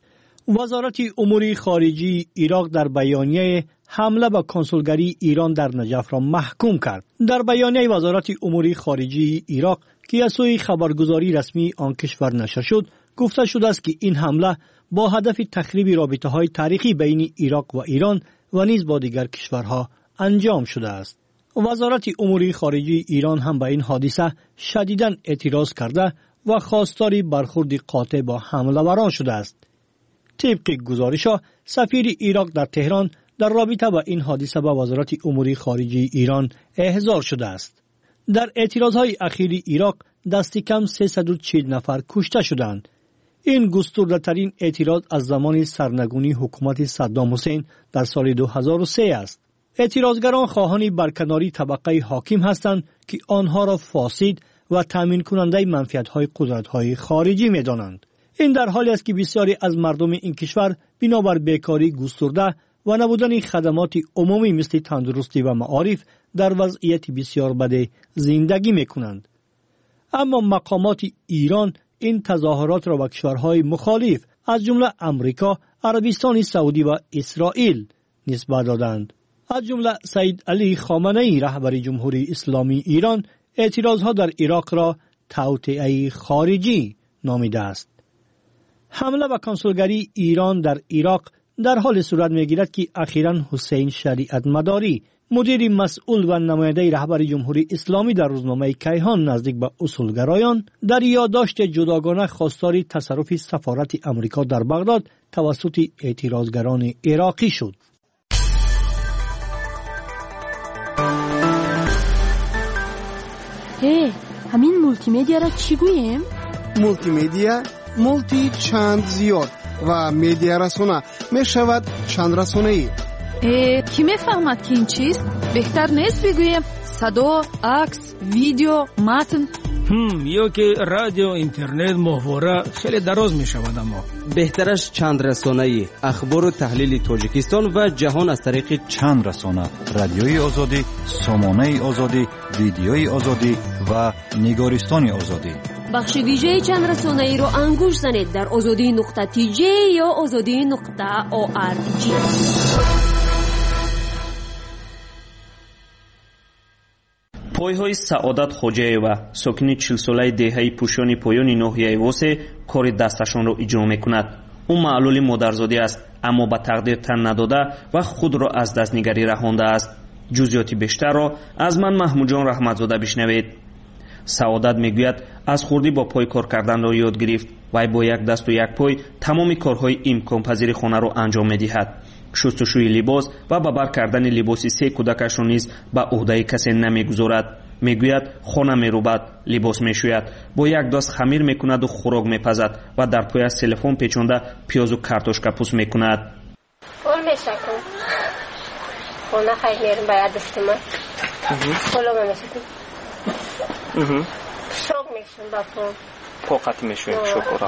وزارت امور خارجه عراق در بیانیه حمله به کنسولگری ایران در نجف را محکوم کرد. در بیانیه وزارت امور خارجه عراق که از سوی خبرگزاری رسمی آن کشور نشر شد، گفته شده است که این حمله با هدف تخریب رابطه‌های تاریخی بین عراق و ایران و نیز با دیگر کشورها انجام شده است. وزارت امور خارجه ایران هم به این حادثه شدیداً اعتراض کرده و خواستار برخورد قاطع با حمله‌وران شده است. طبق گزارش‌ها، سفیر عراق در تهران در رابطه با این حادثه به وزارت امور خارجه ایران احضار شده است. در اعتراضهای اخیر عراق دست کم 340 نفر کشته شدند. این گسترده‌ترین اعتراض از زمان سرنگونی حکومت صدام حسین در سال 2003 است. اعتراضگران خواهان برکناری طبقه حاکم هستند که آنها را فاسد و تامین کننده منفعت‌های قدرت‌های خارجی می‌دانند. این در حالی است که بسیاری از مردم این کشور بنابر بیکاری گسترده و نبودن خدمات عمومی مثل تندرستی و معارف در وضعیت بسیار بد زندگی می‌کنند. اما مقامات ایران این تظاهرات را به کشورهای مخالف از جمله امریکا، عربستان سعودی و اسرائیل نسبت دادند. از جمله سید علی خامنه‌ای رهبر جمهوری اسلامی ایران اعتراضها در عراق را توطئه خارجی نامیده است. حمله به کنسولگری ایران در عراق در حال صورت می‌گیرد که اخیراً حسین شریعت مداری مدیر مسئول و نماینده رهبر جمهوری اسلامی در روزنامه کیهان نزدیک به اصولگرایان در یادداشت جداگانه خواستار تصرف سفارت امریکا در بغداد توسط اعتراضگران عراقی شد. همین مولتی مدیا را چی گوییم؟ مولتی مدیا مولتی چند زیاد و مدیا رسانه می شود چند رسانه ای. کی میفهمد که این چیست؟ بهتر نیست بگویم صدا، عکس، ویدیو، متن؟ یا که رادیو، اینترنت، محتوا خیلی دراز می شود. اما بهترش چند رسانه‌ای، اخبار و تحلیل تاجیکستان و جهان از طریق چند رسانه: رادیوی آزادی، سامانه آزادی، ویدیوی آزادی و نگارستان آزادی. بخش ویژه چند رسانه‌ای رو انگوش زنید در azadi.tj یا azadi.org. پایهای سعادت خوجایوا ساکن 40 ساله دهه پوشانی پایان ناحیه واسه کار دستشان را اجرا میکند. او معلول مادرزادی است، اما به تقدیر تن نداده و خود را از دستنگری رهانده است. جزئیات بیشتر را از من محمود جان رحمتزاده بشنوید. سعادت میگوید از خردی با پای کار کردن را یاد گرفت. وی با یک دست و یک پای تمام کارهای امکان پذیر خانه را انجام میدهد. شستشوی لباس و به بر کردن لباس 3 کودکش را نیز به عهده کسی نمیگذارد. میگوید خانه میروبد، لباس میشوید، با یک دست خمیر میکند و خوراک میپزد و در پای از تلفن پیچانده پیاز و کارتوشکا پوست میکند. اول میشکم خانه خیلی میرم باید دفتم خلو میشکم شوق میشم با پون پاقت میشویم شکر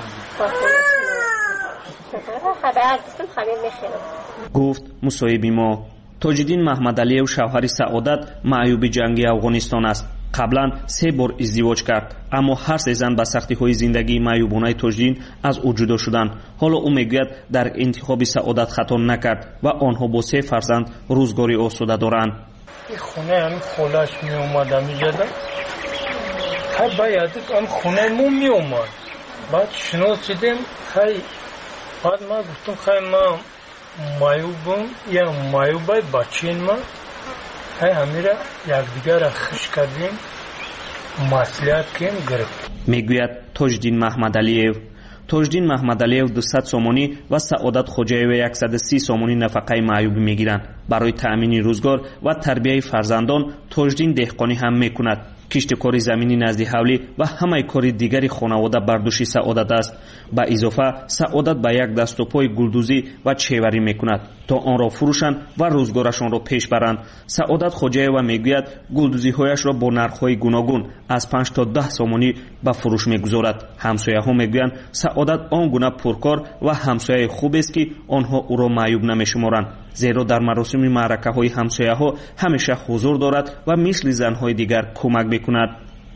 گفت مصاحبی ما. تاجدین محمد علی و شوهر سعادت معیوب جنگی افغانستان است. قبلا 3 بار ازدواج کرد، اما هر 3 زن به سختی های زندگی معیوبانه تاجدین از او جدا شدند. حالا او میگوید در انتخاب سعادت خطا نکرد و آنها با 3 فرزند روزگاری آسوده دارند. این خونه همین خالش می اومد میجده های باید هم خونه مو می اومد. بعد شناس دیدم خیلی بعد ما گفتم خیلی ما مایوبم یا مایوبای بچین ما خیلی همیره یک دیگر را خش کردیم مسئولیت کن گرفت. میگوید تاجدین محمد علیو. تاجدین محمد علیو 200 سامانی و سعادت خوجایو 130 سامانی نفقه معیوبی میگیرند. برای تأمین روزگار و تربیت فرزندان تاجدین دهقانی هم میکند. киштикори замини назди ҳавлӣ ва ҳамаи кори дигари хонавода бар дӯши Саодат аст. ба изофа Саодат ба як даступои гулдузӣ ва чеварӣ мекунад то онро фурӯшанд ва рӯзгорашонро пеш баранд. Саодат Хоҷаева мегӯяд гулдузиҳояшро бо нархҳои гуногун аз 5 то 10 сомонӣ ба фурӯш мегузорад. ҳамсояҳо мегӯянд Саодат он гуна пуркор ва ҳамсояи хубест ки онҳо ӯро маъюб намешуморанд, зеро дар маросими маъракаҳои ҳамсояҳо ҳамеша ҳузур дорад ва мисли занҳои дигар кӯмак мекунад.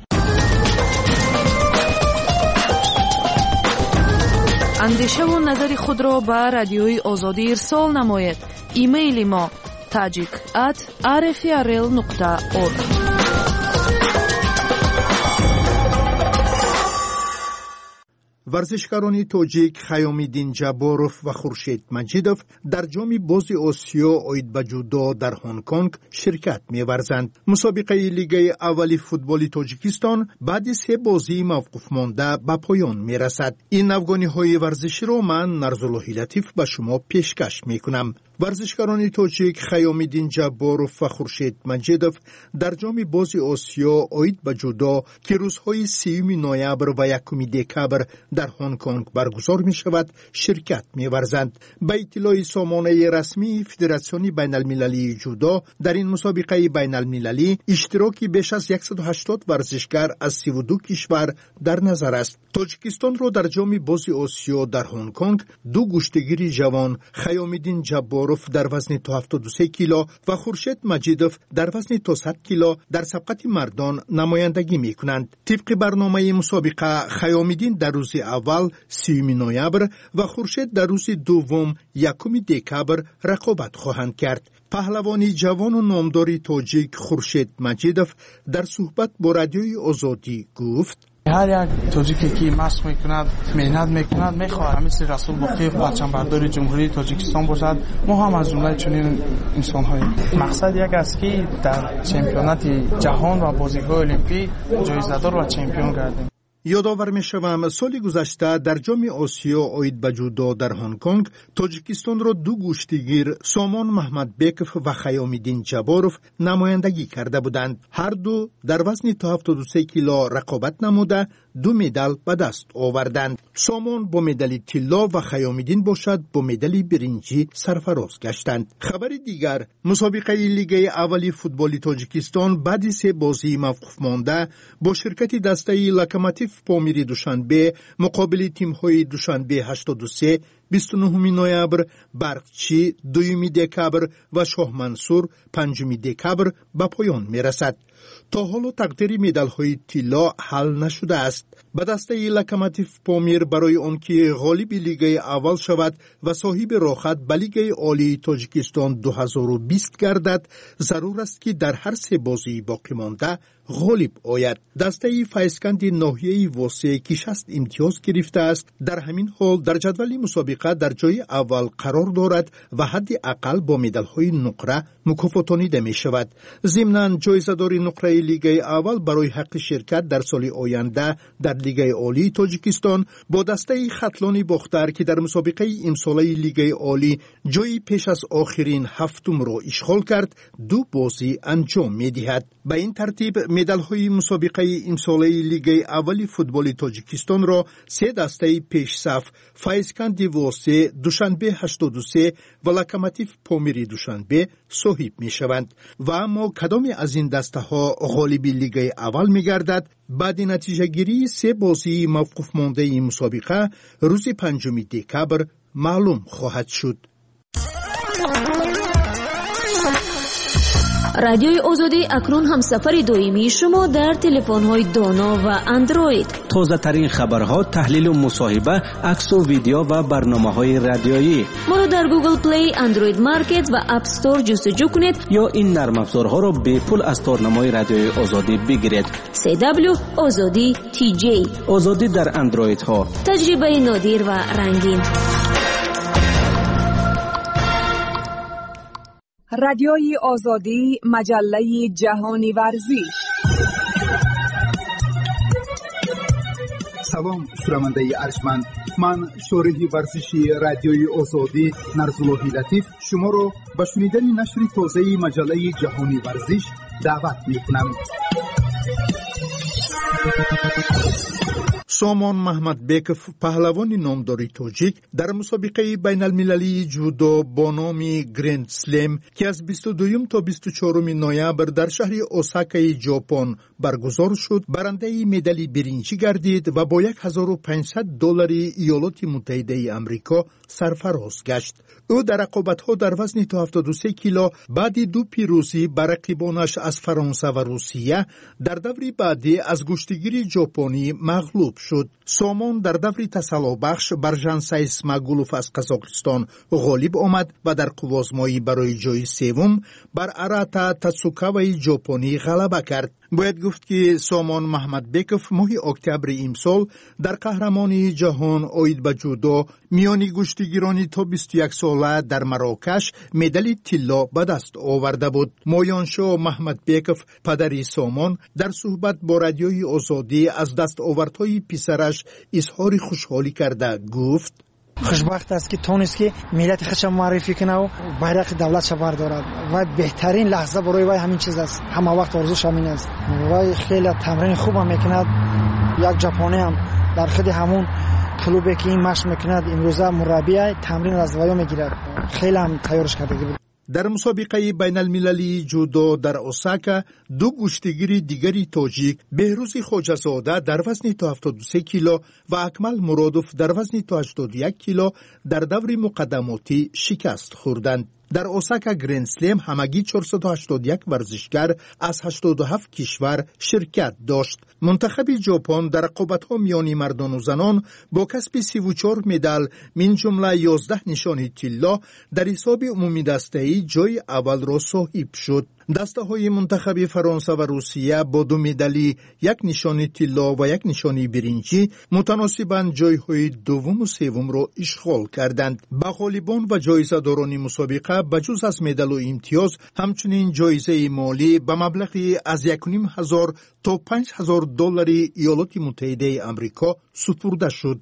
андешаву назари худро ба радиои озодӣ ирсол намоед. имейли мо tajik@rfrl.org. ورزشکاران تاجیک خیام‌الدین جبارов و خورشید مجیدов در جام بازی آسیا آید به جودو در هنگ کنگ شرکت می‌ورزند. مسابقه لیگ اول فوتبال تاجیکستان بعد 3 بازی موقوف مانده به پایان می‌رسد. این افغانی‌های ورزشی را من نرزالله لطیف به شما پیشکش می‌کنم. ورزشکاران تاجیک خیام‌الدین جبارов و خورشید مجیدов در جام بازی آسیا آید به جودو که روزهای 3 نوامبر و 1 دکامبر در هنگ کنگ برگزار می شود شرکت می ورزند. به اطلاع سامانه رسمی فدراسیون بین المللی جودو در این مسابقه بین المللی اشتراکی بیش از 180 ورزشکار از 32 کشور در نظر است. تاجیکستان را در جام بازی آسیا در هنگ کنگ دو گشتگیر جوان خیام‌الدین جبارов در وزن تا 73 کیلو و خورشید مجیدов در وزن تا 100 کیلو در سبقت مردان نمایندگی می کنند. طبق برنامه مسابقه خیام‌الدین در روز اول 30 نوامبر و خورشید در روز دوم 1 دکامبر رقابت خواهند کرد. پهلوانی جوان و نامدار تاجیک خورشید مجیدов در صحبت با رادیوی آزادی گفت: هر یک تاجیکی که مشق میکند، محنت میکند، میخواهد مثل رسول باقی پرچمبردار جمهوری تاجیکستان باشد. ما هم از جمله چنین انسان‌هایی. مقصد یک است که در چمپیونات جهان و بازی‌های المپیک جایزه‌دار و چمپیون گردیم. یادآور می‌شوم سال گذشته در جام آسیا آید به جودو در هنگ کنگ تاجیکستان را دو گشتگیر سامان محمدبکov و خیام‌الدین جبارov نمایندگی کرده بودند. هر دو در وزن تا 73 کیلو رقابت نموده 2 مدال به دست آوردند. سامان با مدال طلا و خیام‌الدین باشد با مدال برنجی سرفراز گشتند. خبر دیگر، مسابقه لیگ اول فوتبال تاجیکستان بعد 3 بازی موقوف مانده با شرکت دسته لوکوموتیو پامیر دوشنبه مقابل تیم‌های دوشنبه 83 29 نوامبر، برقچی 2 دکامبر و شاه منصور 5 دکامبر به پایان می‌رسد. تا حالا تقدیر مدال‌های طلا حل نشده است. به دسته لوکوموتیو پامیر برای آنکه غالب لیگ اول شود و صاحب راحت به لیگ عالی تاجیکستان 2020 گردد، ضرور است که در هر 3 بازی باقی مانده غالب آید. دسته فایزکند ناحیه واسه که 60 امتیاز گرفته است، در همین حال در جدول مسابقه در جای اول قرار دارد و حد اقل با مدال‌های نقره مکافاتانیده می شود. ضمناً جایزه‌دار نقره لیگ اول برای حق شرکت در سال آینده در لیگ عالی تاجیکستان با دسته خطلان باختر که در مسابقه امساله لیگ عالی جای پیش از آخرین هفتم را اشغال کرد 2 بازی انجام می دهد. به این ترتیب مدال‌های مسابقه امساله لیگ اول فوتبال تاجیکستان را 3 دسته پیش صف فایزکند واسه دوشنبه 83 و لوکوموتیو پامیر دوشنبه صاحب می شوند. و اما کدام از این دسته ها غالب لیگ اول می گردد؟ بعد نتیجه گیری 3 بازی موقوف مانده این مسابقه روز 5 دکامبر معلوم خواهد شد. رادیوی آزادی اکنون همسفر دائمی شما در تلفن‌های دانا و اندروید. تازه ترین خبرها، تحلیل و مصاحبه، عکس و ویدیو و برنامه‌های رادیویی. ما را در گوگل پلی، اندروید مارکت و اپ استور جستجو کنید یا این نرم افزارها را به پول از تارنمای رادیوی آزادی بگیرید. CW آزادی TJ. آزادی در اندروید ها. تجربه نادر و رنگین. رادیوی آزادی، مجله جهانی ورزش. سلام شنونده ارجمند، من شارح ورزشی رادیوی آزادی نرزالله لطیف شما را به شنیدن نشر تازه مجله جهانی ورزش دعوت می‌کنم. سامان محمدبکف پهلوان نامداری تاجیک در مسابقه بین المللی جودو با نام گرند سلم که از 22 تا 24 نوامبر در شهر اوساکای ژاپن برگزار شد برنده مدال برنجی گردید و با $1,500 ایالات متحده آمریکا سرفراز گشت. او در رقابت‌ها در وزن تا 73 کیلو بعد دو پیروزی بر رقیبانش از فرانسه و روسیه در دور بعدی از گشتگیر ژاپنی مغلوب شد. سامان در دور تسلابخش بر ژانسای اسماگولوف از قزاقستان غالب آمد و در قوازمایی برای جای سوم بر اراتا تاتسوکاوای ژاپنی غلبه کرد. باید گفت که سامان محمدبکف ماه اکتبر امسال در قهرمانی جهان اوید به جودو میانی گشتگیرانی تا 21 ساله در مراکش مدال طلا به دست آورده بود. مایانشاه محمدبکف پدری سامان در صحبت با رادیوی آزادی از دستاوردهای پسرش اظهار خوشحالی کرده گفت: خوشبخت است که تونست که ملت خودش معرفی کنه و بیرق دولتش بردارد و بهترین لحظه برای وی همین چیز است. همه وقت آرزوش همین است. وی خیلی تمرین خوب هم میکند. یک ژاپنی هم در خود همون کلوبی که این مشق میکند امروزه مربی تمرین از وی میگیرد. خیلی هم تیارش کرده بود. در مسابقه بین المللی جودو در اوساکا دو گشتگیر دیگری تاجیک بهروز خواجه‌زاده در وزن تا 73 کیلو و اکمل مرادوف در وزن تا 81 کیلو در دور مقدماتی شکست خوردند. در اوساکا گرند سلم همگی 481 ورزشگر از 87 کشور شرکت داشت. منتخب ژاپن در رقابت‌ها میان مردان و زنان با کسب 34 مدال من جمله 11 نشان طلا در حساب عمومی دسته‌ای جای اول را صاحب شد. دسته‌های منتخب فرانسه و روسیه با 2 مدالی، 1 نشان طلا و 1 نشان برنجی متناسباً جایهای دوم و سوم را اشغال کردند. به غالبان و جایزه‌داران مسابقه بجز از مدال و امتیاز همچنین جایزه مالی به مبلغی از 1,500 تا $5,000 ایالات متحده آمریکا سپرده شد.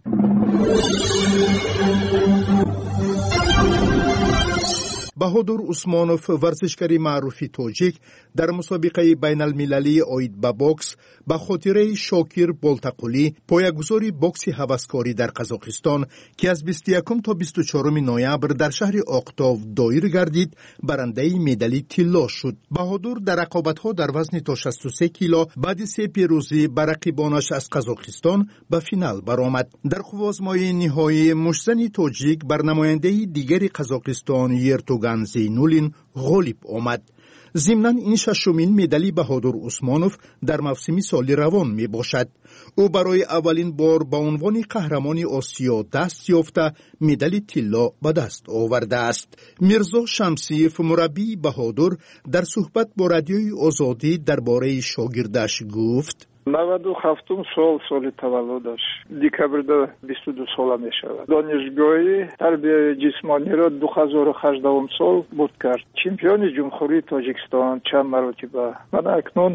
بهادر عثمانوف ورزشکار معروف تاجیک در مسابقه بین المللی اوید به بوکس به خاطر شاکر بولتاقولی پایه‌گذار بوکس هوسکاری در قزاقستان که از 21 تا 24 نوامبر در شهر اقتاو دایر گردید برنده مدال طلا شد. بهادر در رقابت‌ها در وزن تا 63 کیلو بعد 3 پیروزی بر رقیبانش از قزاقستان به فینال برآمد. در خوازمای نهایی مشزن تاجیک بر نماینده دیگر قزاقستان یرتوگان زینولین غالب آمد. ضمناً این ششمین مدال بهادر عثمانوف در موسم سال روان می باشد. او برای اولین بار به عنوان قهرمان آسیا دست یافته مدال طلا به دست آورده است. میرزا شمسیف مربی بهادر در صحبت با رادیوی آزادی درباره شاگردش گفت: 97 سال تولدش دکبر 22 ساله می شود. دانشگاهی تربیت جسمانی را 2018 سال بود کرد. چمپیون جمهوری تاجیکستان چند مرتبه. من اکنون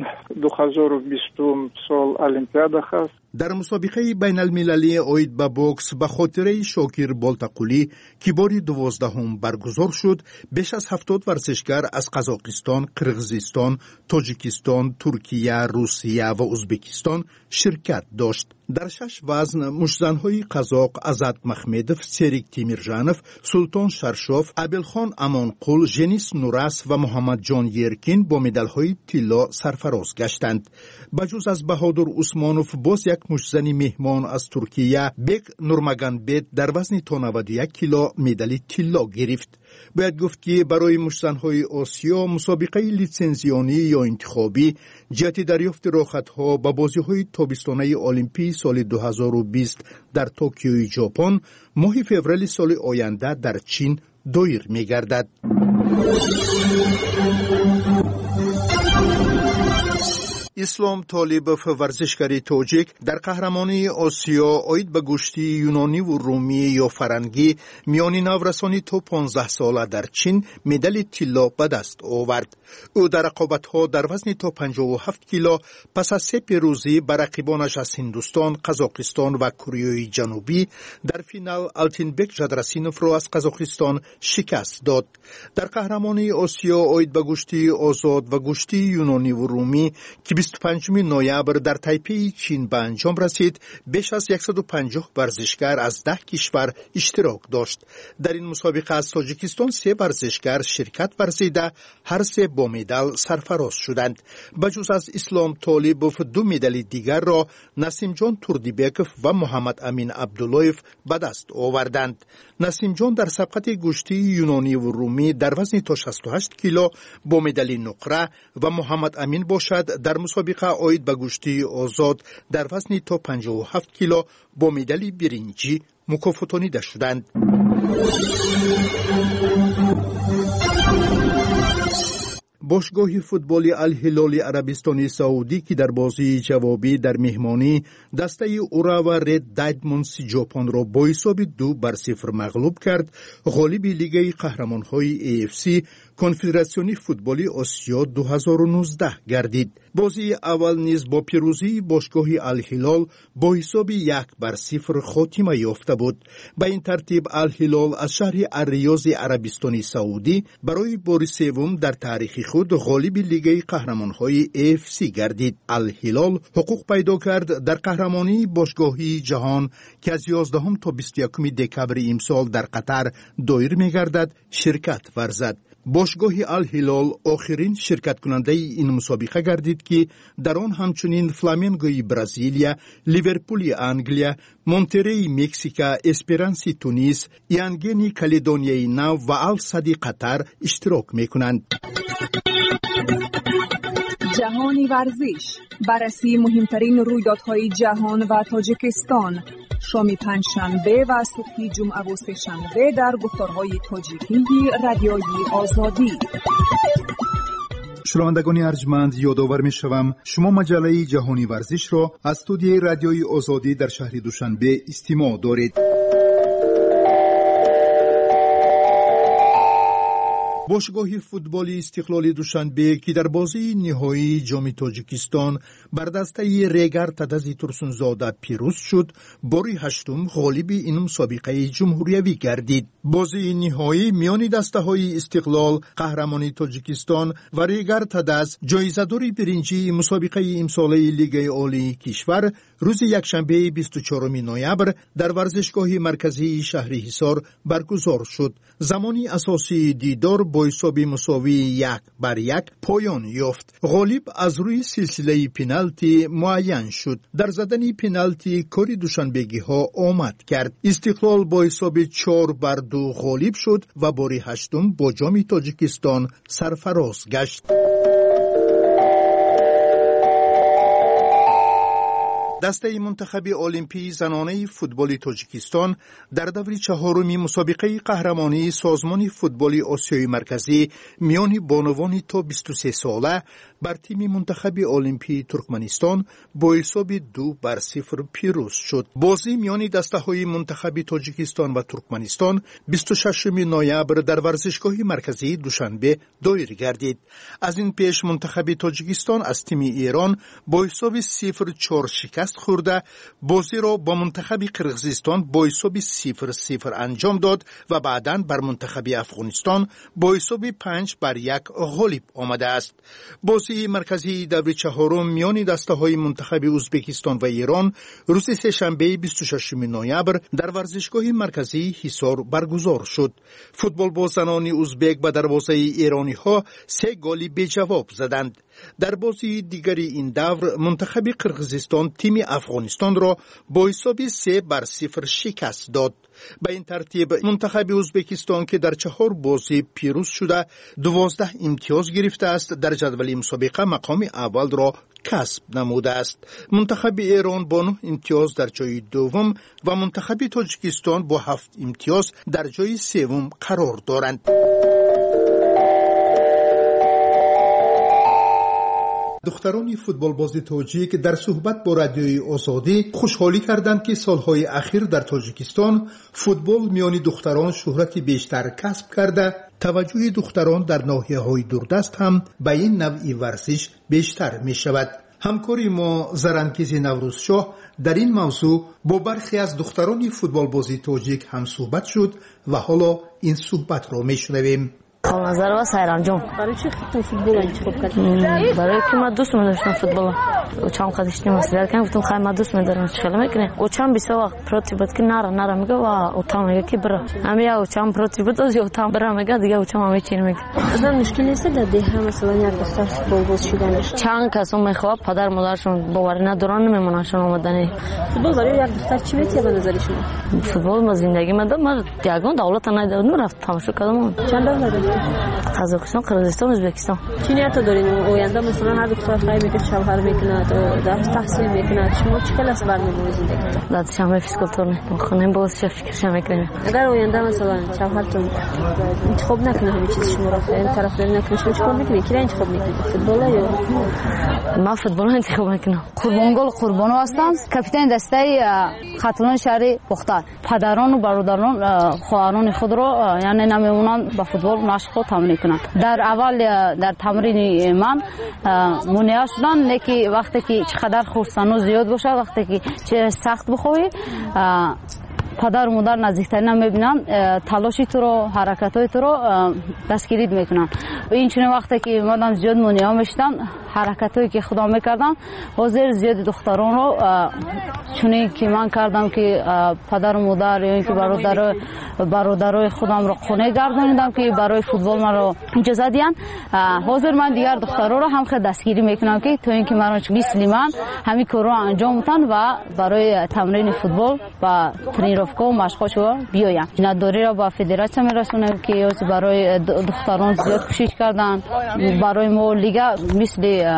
2020 سال المپیادا هست. در مسابقه بین المللی اوید به بوکس به خاطر شاکر بولتاقولی که بار 12 برگزار شد بیش از 70 ورزشگر از قزاقستان، قرغیزستان، تاجیکستان، ترکیه، روسیه و ازبکستان شرکت داشت. در 6 وزن مشزن‌های قزاق ازاد مخمدوف، سریک تیمیرجانوف، سلطان شرشوف، ابلخان امانقول، ژنیس نوراس و محمد جان یرکین با مدال‌های طلا سرفراز گشتند. بجز از بهادر عثمانوف باز یک مشزن مهمان از ترکیه بک نورمگانبت در وزن تا 91 کیلو مدال طلا گرفت. باید گفت که برای مشزن‌های آسیا مسابقه لیسنزیانی یا انتخابی جهت دریافت راحت‌ها به بازی‌های تابستانه المپی سال 2020 در توکیو ژاپن ماه فوریه سال آینده در چین دایر می‌گردد. اسلام طالبوف ورزشکار تاجیک در قهرمانی آسیا اوید به گشتی یونانی و رومی یا فرنگی میانی نورسانی تا 15 ساله در چین مدال طلا به دست آورد. او در رقابت‌ها در وزن تا 57 کیلو پس از 3 پیروزی بر رقیبانش از هندوستان، قزاقستان و کره جنوبی در فینال آلتینبک ژدرسینوف را از قزاقستان شکست داد. در قهرمانی آسیا اوید به گشتی آزاد و گشتی یونانی و رومی که 25 نوامبر در تایپی چین به انجام رسید. بیش از 150 ورزشکار از 10 کشور اشتراک داشت. در این مسابقه از تاجیکستان 3 ورزشکار شرکت ورزیده، هر 3 با مدال سرفراز شدند. بجز از اسلام طالبوف 2 مدال دیگر را نسیم جان توردیبکوف و محمد امین عبداللهیف به دست آوردند. نسیم جان در سبقت گشتی یونانی و رومی در وزن تا 68 کیلو با مدال نقره و محمد امین باشد در مسابقه عاید به گشتی آزاد در وزن تا 57 کیلو با مدال برنجی مکافاتانیده شدند. باشگاه فوتبال الهلال عربستان سعودی که در بازی جوابی در مهمانی دسته اورا و رد دایموندز ژاپن را با حساب 2-0 مغلوب کرد. غالب لیگ قهرمان‌های AFC کنفدراسیون فوتبال آسیا 2019 گردید. بازی اول نیز با پیروزی باشگاه الهلال با حساب 1-0 خاتمه یافته بود. به این ترتیب الهلال از شهر الریاض عربستان سعودی برای بار سوم در تاریخ خود غالب لیگ قهرمان‌های AFC گردید. الهلال حقوق پیدا کرد در قهرمانی باشگاهی جهان که از 11 تا 21 دکمبر امسال در قطر دایر می‌گردد شرکت ورزد. باشگاه الهلال آخرین شرکت کننده این مسابقه گردید که در آن همچنین فلامنگوی برزیلیا، لیورپول انگلیا، مونتری مکزیکا، اسپرانسی تونیس، یانگنی کالدونیای نو و السادی قطر اشتراک میکنند. جهانی ورزش، بررسی مهمترین رویدادهای جهان و تاجیکستان، شام پنجشنبه و صبح جمعه و سه‌شنبه در گفتارهای تاجیکی رادیوی آزادی. شنوندگان ارجمند، یادآور می‌شوم شما مجله جهانی ورزش را از استودیوی رادیوی آزادی در شهر دوشنبه استماع دارید. باشگاه فوتبال استقلال دوشنبه که در بازی نهایی جام تاجیکستان بر دسته ریگر تدزی ترسونزاده پیروز شد، باری هشتم غالب این مسابقه جمهوریوی گردید. بازی نهایی میان دسته های استقلال، قهرمانی تاجیکستان و ریگر تدز، جایزه‌دار برنجی مسابقه امساله لیگ عالی کشور، روز یکشنبه 24 نوامبر در ورزشگاه مرکزی شهر حصار برگزار شد. زمانی اساسی دیدار با حساب مساوی 1-1 پایان یافت. غالب از روی سلسله پنالتی معین شد. در زدن پنالتی کاری دوشنبگی ها آمد کرد. استقلال با حساب 4-2 غالب شد و باری هشتم با جام تاجیکستان سرفراز گشت. دسته منتخب المپی زنانه فوتبال تاجیکستان در دور چهارم مسابقه قهرمانی سازمان فوتبال آسیای مرکزی میان بانوان تا 23 ساله بر تیم منتخب المپی ترکمنستان با حساب 2-0 پیروز شد. بازی میان دسته های منتخب تاجیکستان و ترکمنستان 26 نوامبر در ورزشگاه مرکزی دوشنبه دایر گردید. از این پیش منتخب تاجیکستان از تیم ایران با حساب 0-4 شکست خورده بازی را با منتخب قرقیزستان با حساب 0-0 انجام داد و بعداً بر منتخب افغانستان با حساب 5-1 غالب آمده است. بازی مرکزی دور چهارم میان دسته‌های منتخب ازبکستان و ایران روز سه‌شنبه 26 نوامبر در ورزشگاه مرکزی حصار برگزار شد. فوتبال بازان ازبک به دروازه ایرانی‌ها 3 گل به جواب زدند. در بازی دیگری این دور منتخب قرقیزستان تیم افغانستان را با حساب 3-0 شکست داد. به این ترتیب منتخب ازبکستان که در 4 بازی پیروز شده 12 امتیاز گرفته است، در جدول مسابقه مقام اول را کسب نموده است. منتخب ایران با 9 امتیاز در جای دوم و منتخب تاجیکستان با 7 امتیاز در جای سوم قرار دارند. دختران فوتبال باز تاجیک در صحبت با رادیوی آزادی خوشحالی کردند که سالهای اخیر در تاجیکستان فوتبال میان دختران شهرت بیشتر کسب کرده. توجه دختران در ناحیه‌های دوردست هم به این نوع ورزش بیشتر می شود. همکاری ما زرانکیز نوروزشاه در این موضوع با برخی از دختران فوتبال بازی تاجیک هم صحبت شد و حالا این صحبت را می شنویم. نظر و سیرانجام. برای چی فوتبال انتخاب کردی؟ برای که من دوست داشتم فوتبال. اوچام خودش نمی‌سیاد که گفتم خیلی من دوست دارم چیکار میکنه. اوچام بسیار وقت پروتی بود که نرا میگه و اوچام میگه که برا. همین اوچام پروتی بود از اوچام برا میگه دیگه اوچام همین چی میگه. اصلا مشکل نیست در ده مثلا یک دختر فوتبال باز شدنش. چند کسا میخواد پدر مادرشون باور ندارن نمیمونن اومدن. فوتبال برای یک دختر چی میتونه به نظر شما؟ فوتبال ما زندگی من یگان دولت ندادم رفت تماشا کردم. چند دولت داری؟ قزاقستان، قرقیزستان، ازبکستان. چی نیت دارین آینده مثلا هر دختر خواهی میگه شوهر میکنه در تحصیل میکنه شما چه کلاس برنامه زندگی؟ در شهر فیزیکالتورنه خونم باز چه فکرش میکنه. اگر آینده مثلا شوهرتون انتخاب نکنه همین چیز شما رو این طرف دارین نکنه شما چیکار میکنید؟ کی انتخاب میکنید؟ فوتبال یا ما فوتبال انتخاب میکنم. قربانگل قربانو هستم کاپیتان دسته خاتون شهر بختار. پدران و برادران خواهران خود رو یعنی نمیمونن با فوتبال مشغول تمرین کنند. در اول در تمرین من مونیا شدن که وقتی که چقدر خورسنو زیاد باشه وقتی که چه سخت بخوری پدر و مادر نزدیکترین نمیبینن تلاشی تو رو حرکتای تو رو دستگیری میکنن و این چنین وقتی که مادام زیاد مونیا میشدن حرکتایی که خدا میکردم حاضر زیاد دختران رو چنین که من کردم که پدر و مادر یا اینکه برادرای خودم رو خونه گردوندم که برای فوتبال من رو اجازه دادن حاضر من دیگر دختران رو هم خود دستگیری میکنم که تو اینکه من مثل من همین کار رو انجام بدن و برای تمرین فوتبال و ترینروفکا و مشقاشو بیایم نداری رو با فدراسیون میرسونم که برای دختران زیاد کوشش کردن برای ما لیگ مثل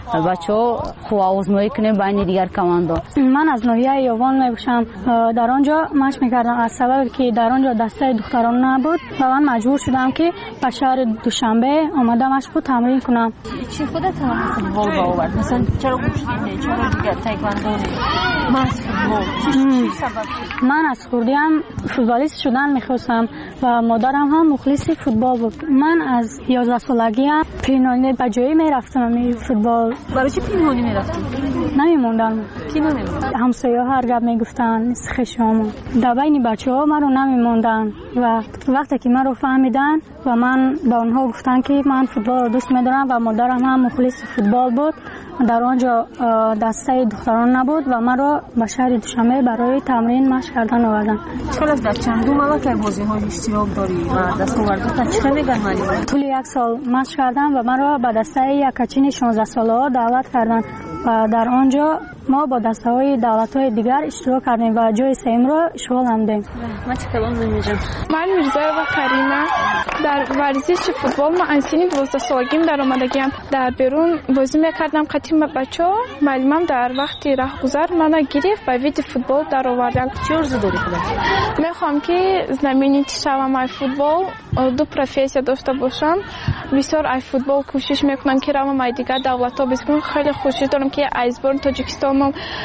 بچه‌ها خوب آزمایی کنیم بین دیگر کماندو. من از ناحیه یوان میباشم در آنجا مشق میکردم از سبب که در آنجا دسته دختران نبود و من مجبور شدم که به شهر دوشنبه آمدم مشق تمرین کنم. چی خودت فوتبال با آورد؟ مثلا چرا گوشتی چرا دیگه تایکواندو من فوتبال چی سبب؟ من از خوردیم فوتبالیست شدن میخواستم و مادرم هم مخلص فوتبال بود. من از 11 سالگی پینانی به جایی میرفتم فوتبال. برای چی پینانی میرفتم؟ نمیموندم. کی نمیموند؟ همسایه‌ها هر گپ میگفتن خشم. در بین بچه‌ها من رو نمیموندن و وقتی که من رو فهمیدن و من به اونها گفتن که من فوتبال رو دوست می‌دارم و مادرم هم مخلص فوتبال بود در آنجا دسته دختران نبود و من رو به شهر دوشنبه برای تمرین مشق کردن آوردن. چقدر در چندم مواقع بازی‌های اشتراک داری و دستاوردات چه میگن معلومه؟ طول یک سال مشق کردم و من رو به دسته یکچین 16 ساله دعوت کردن و در آنجا ما با دسته‌های دولت‌های دیگر اشتراک کردیم و جای سیم رو اشغال نمودیم. من چه کلام نمی‌جم. من میرزا و کریمه در ورزش فوتبال ما از سن 12 سالگیم در آمدگیم در بیرون بازی می‌کردم قدیم بچه‌ها معلمم در وقت راهگذر منو گرفت به وید فوتبال در آوردن. چه ارزو داری خودت؟ می‌خوام که знаменитý شوم از فوتبال دو پروفسیا داشته باشم. بسیار از فوتبال کوشش می‌کنم که روم دیگر دولت‌ها بزنم. خیلی خوشی دارم که از برن تاجیکستان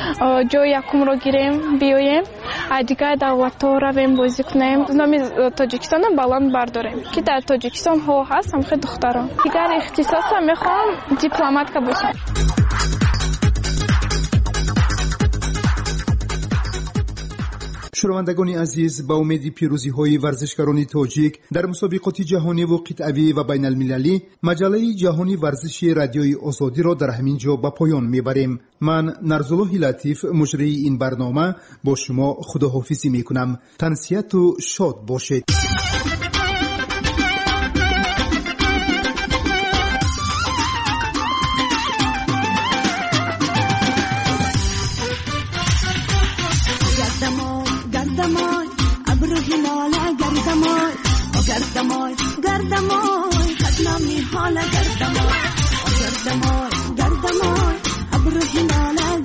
جای یکم رو گیریم بیایم دیگر دولت‌ها رویم بازی کنیم نام تاجیکستان بالان برداریم که در تاجیکستان ها هست هم خیلی دختران دیگر اختصاص میخوام دیپلمات که باشم. شنوندگان عزیز با امید پیروزی های ورزشکاران تاجیک در مسابقات جهانی و قطعی و بین المللی مجله جهانی ورزشی رادیوی آزادی را در همین جا به پایان میبریم. من نرزالله لطیف مجری این برنامه با شما خداحافظی میکنم. تنسیت و شاد باشید. گردمای خدنامی حالا گردمای ابرو هلاله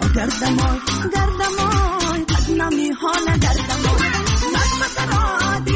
گردمای خدنامی حالا گردمای نظمت را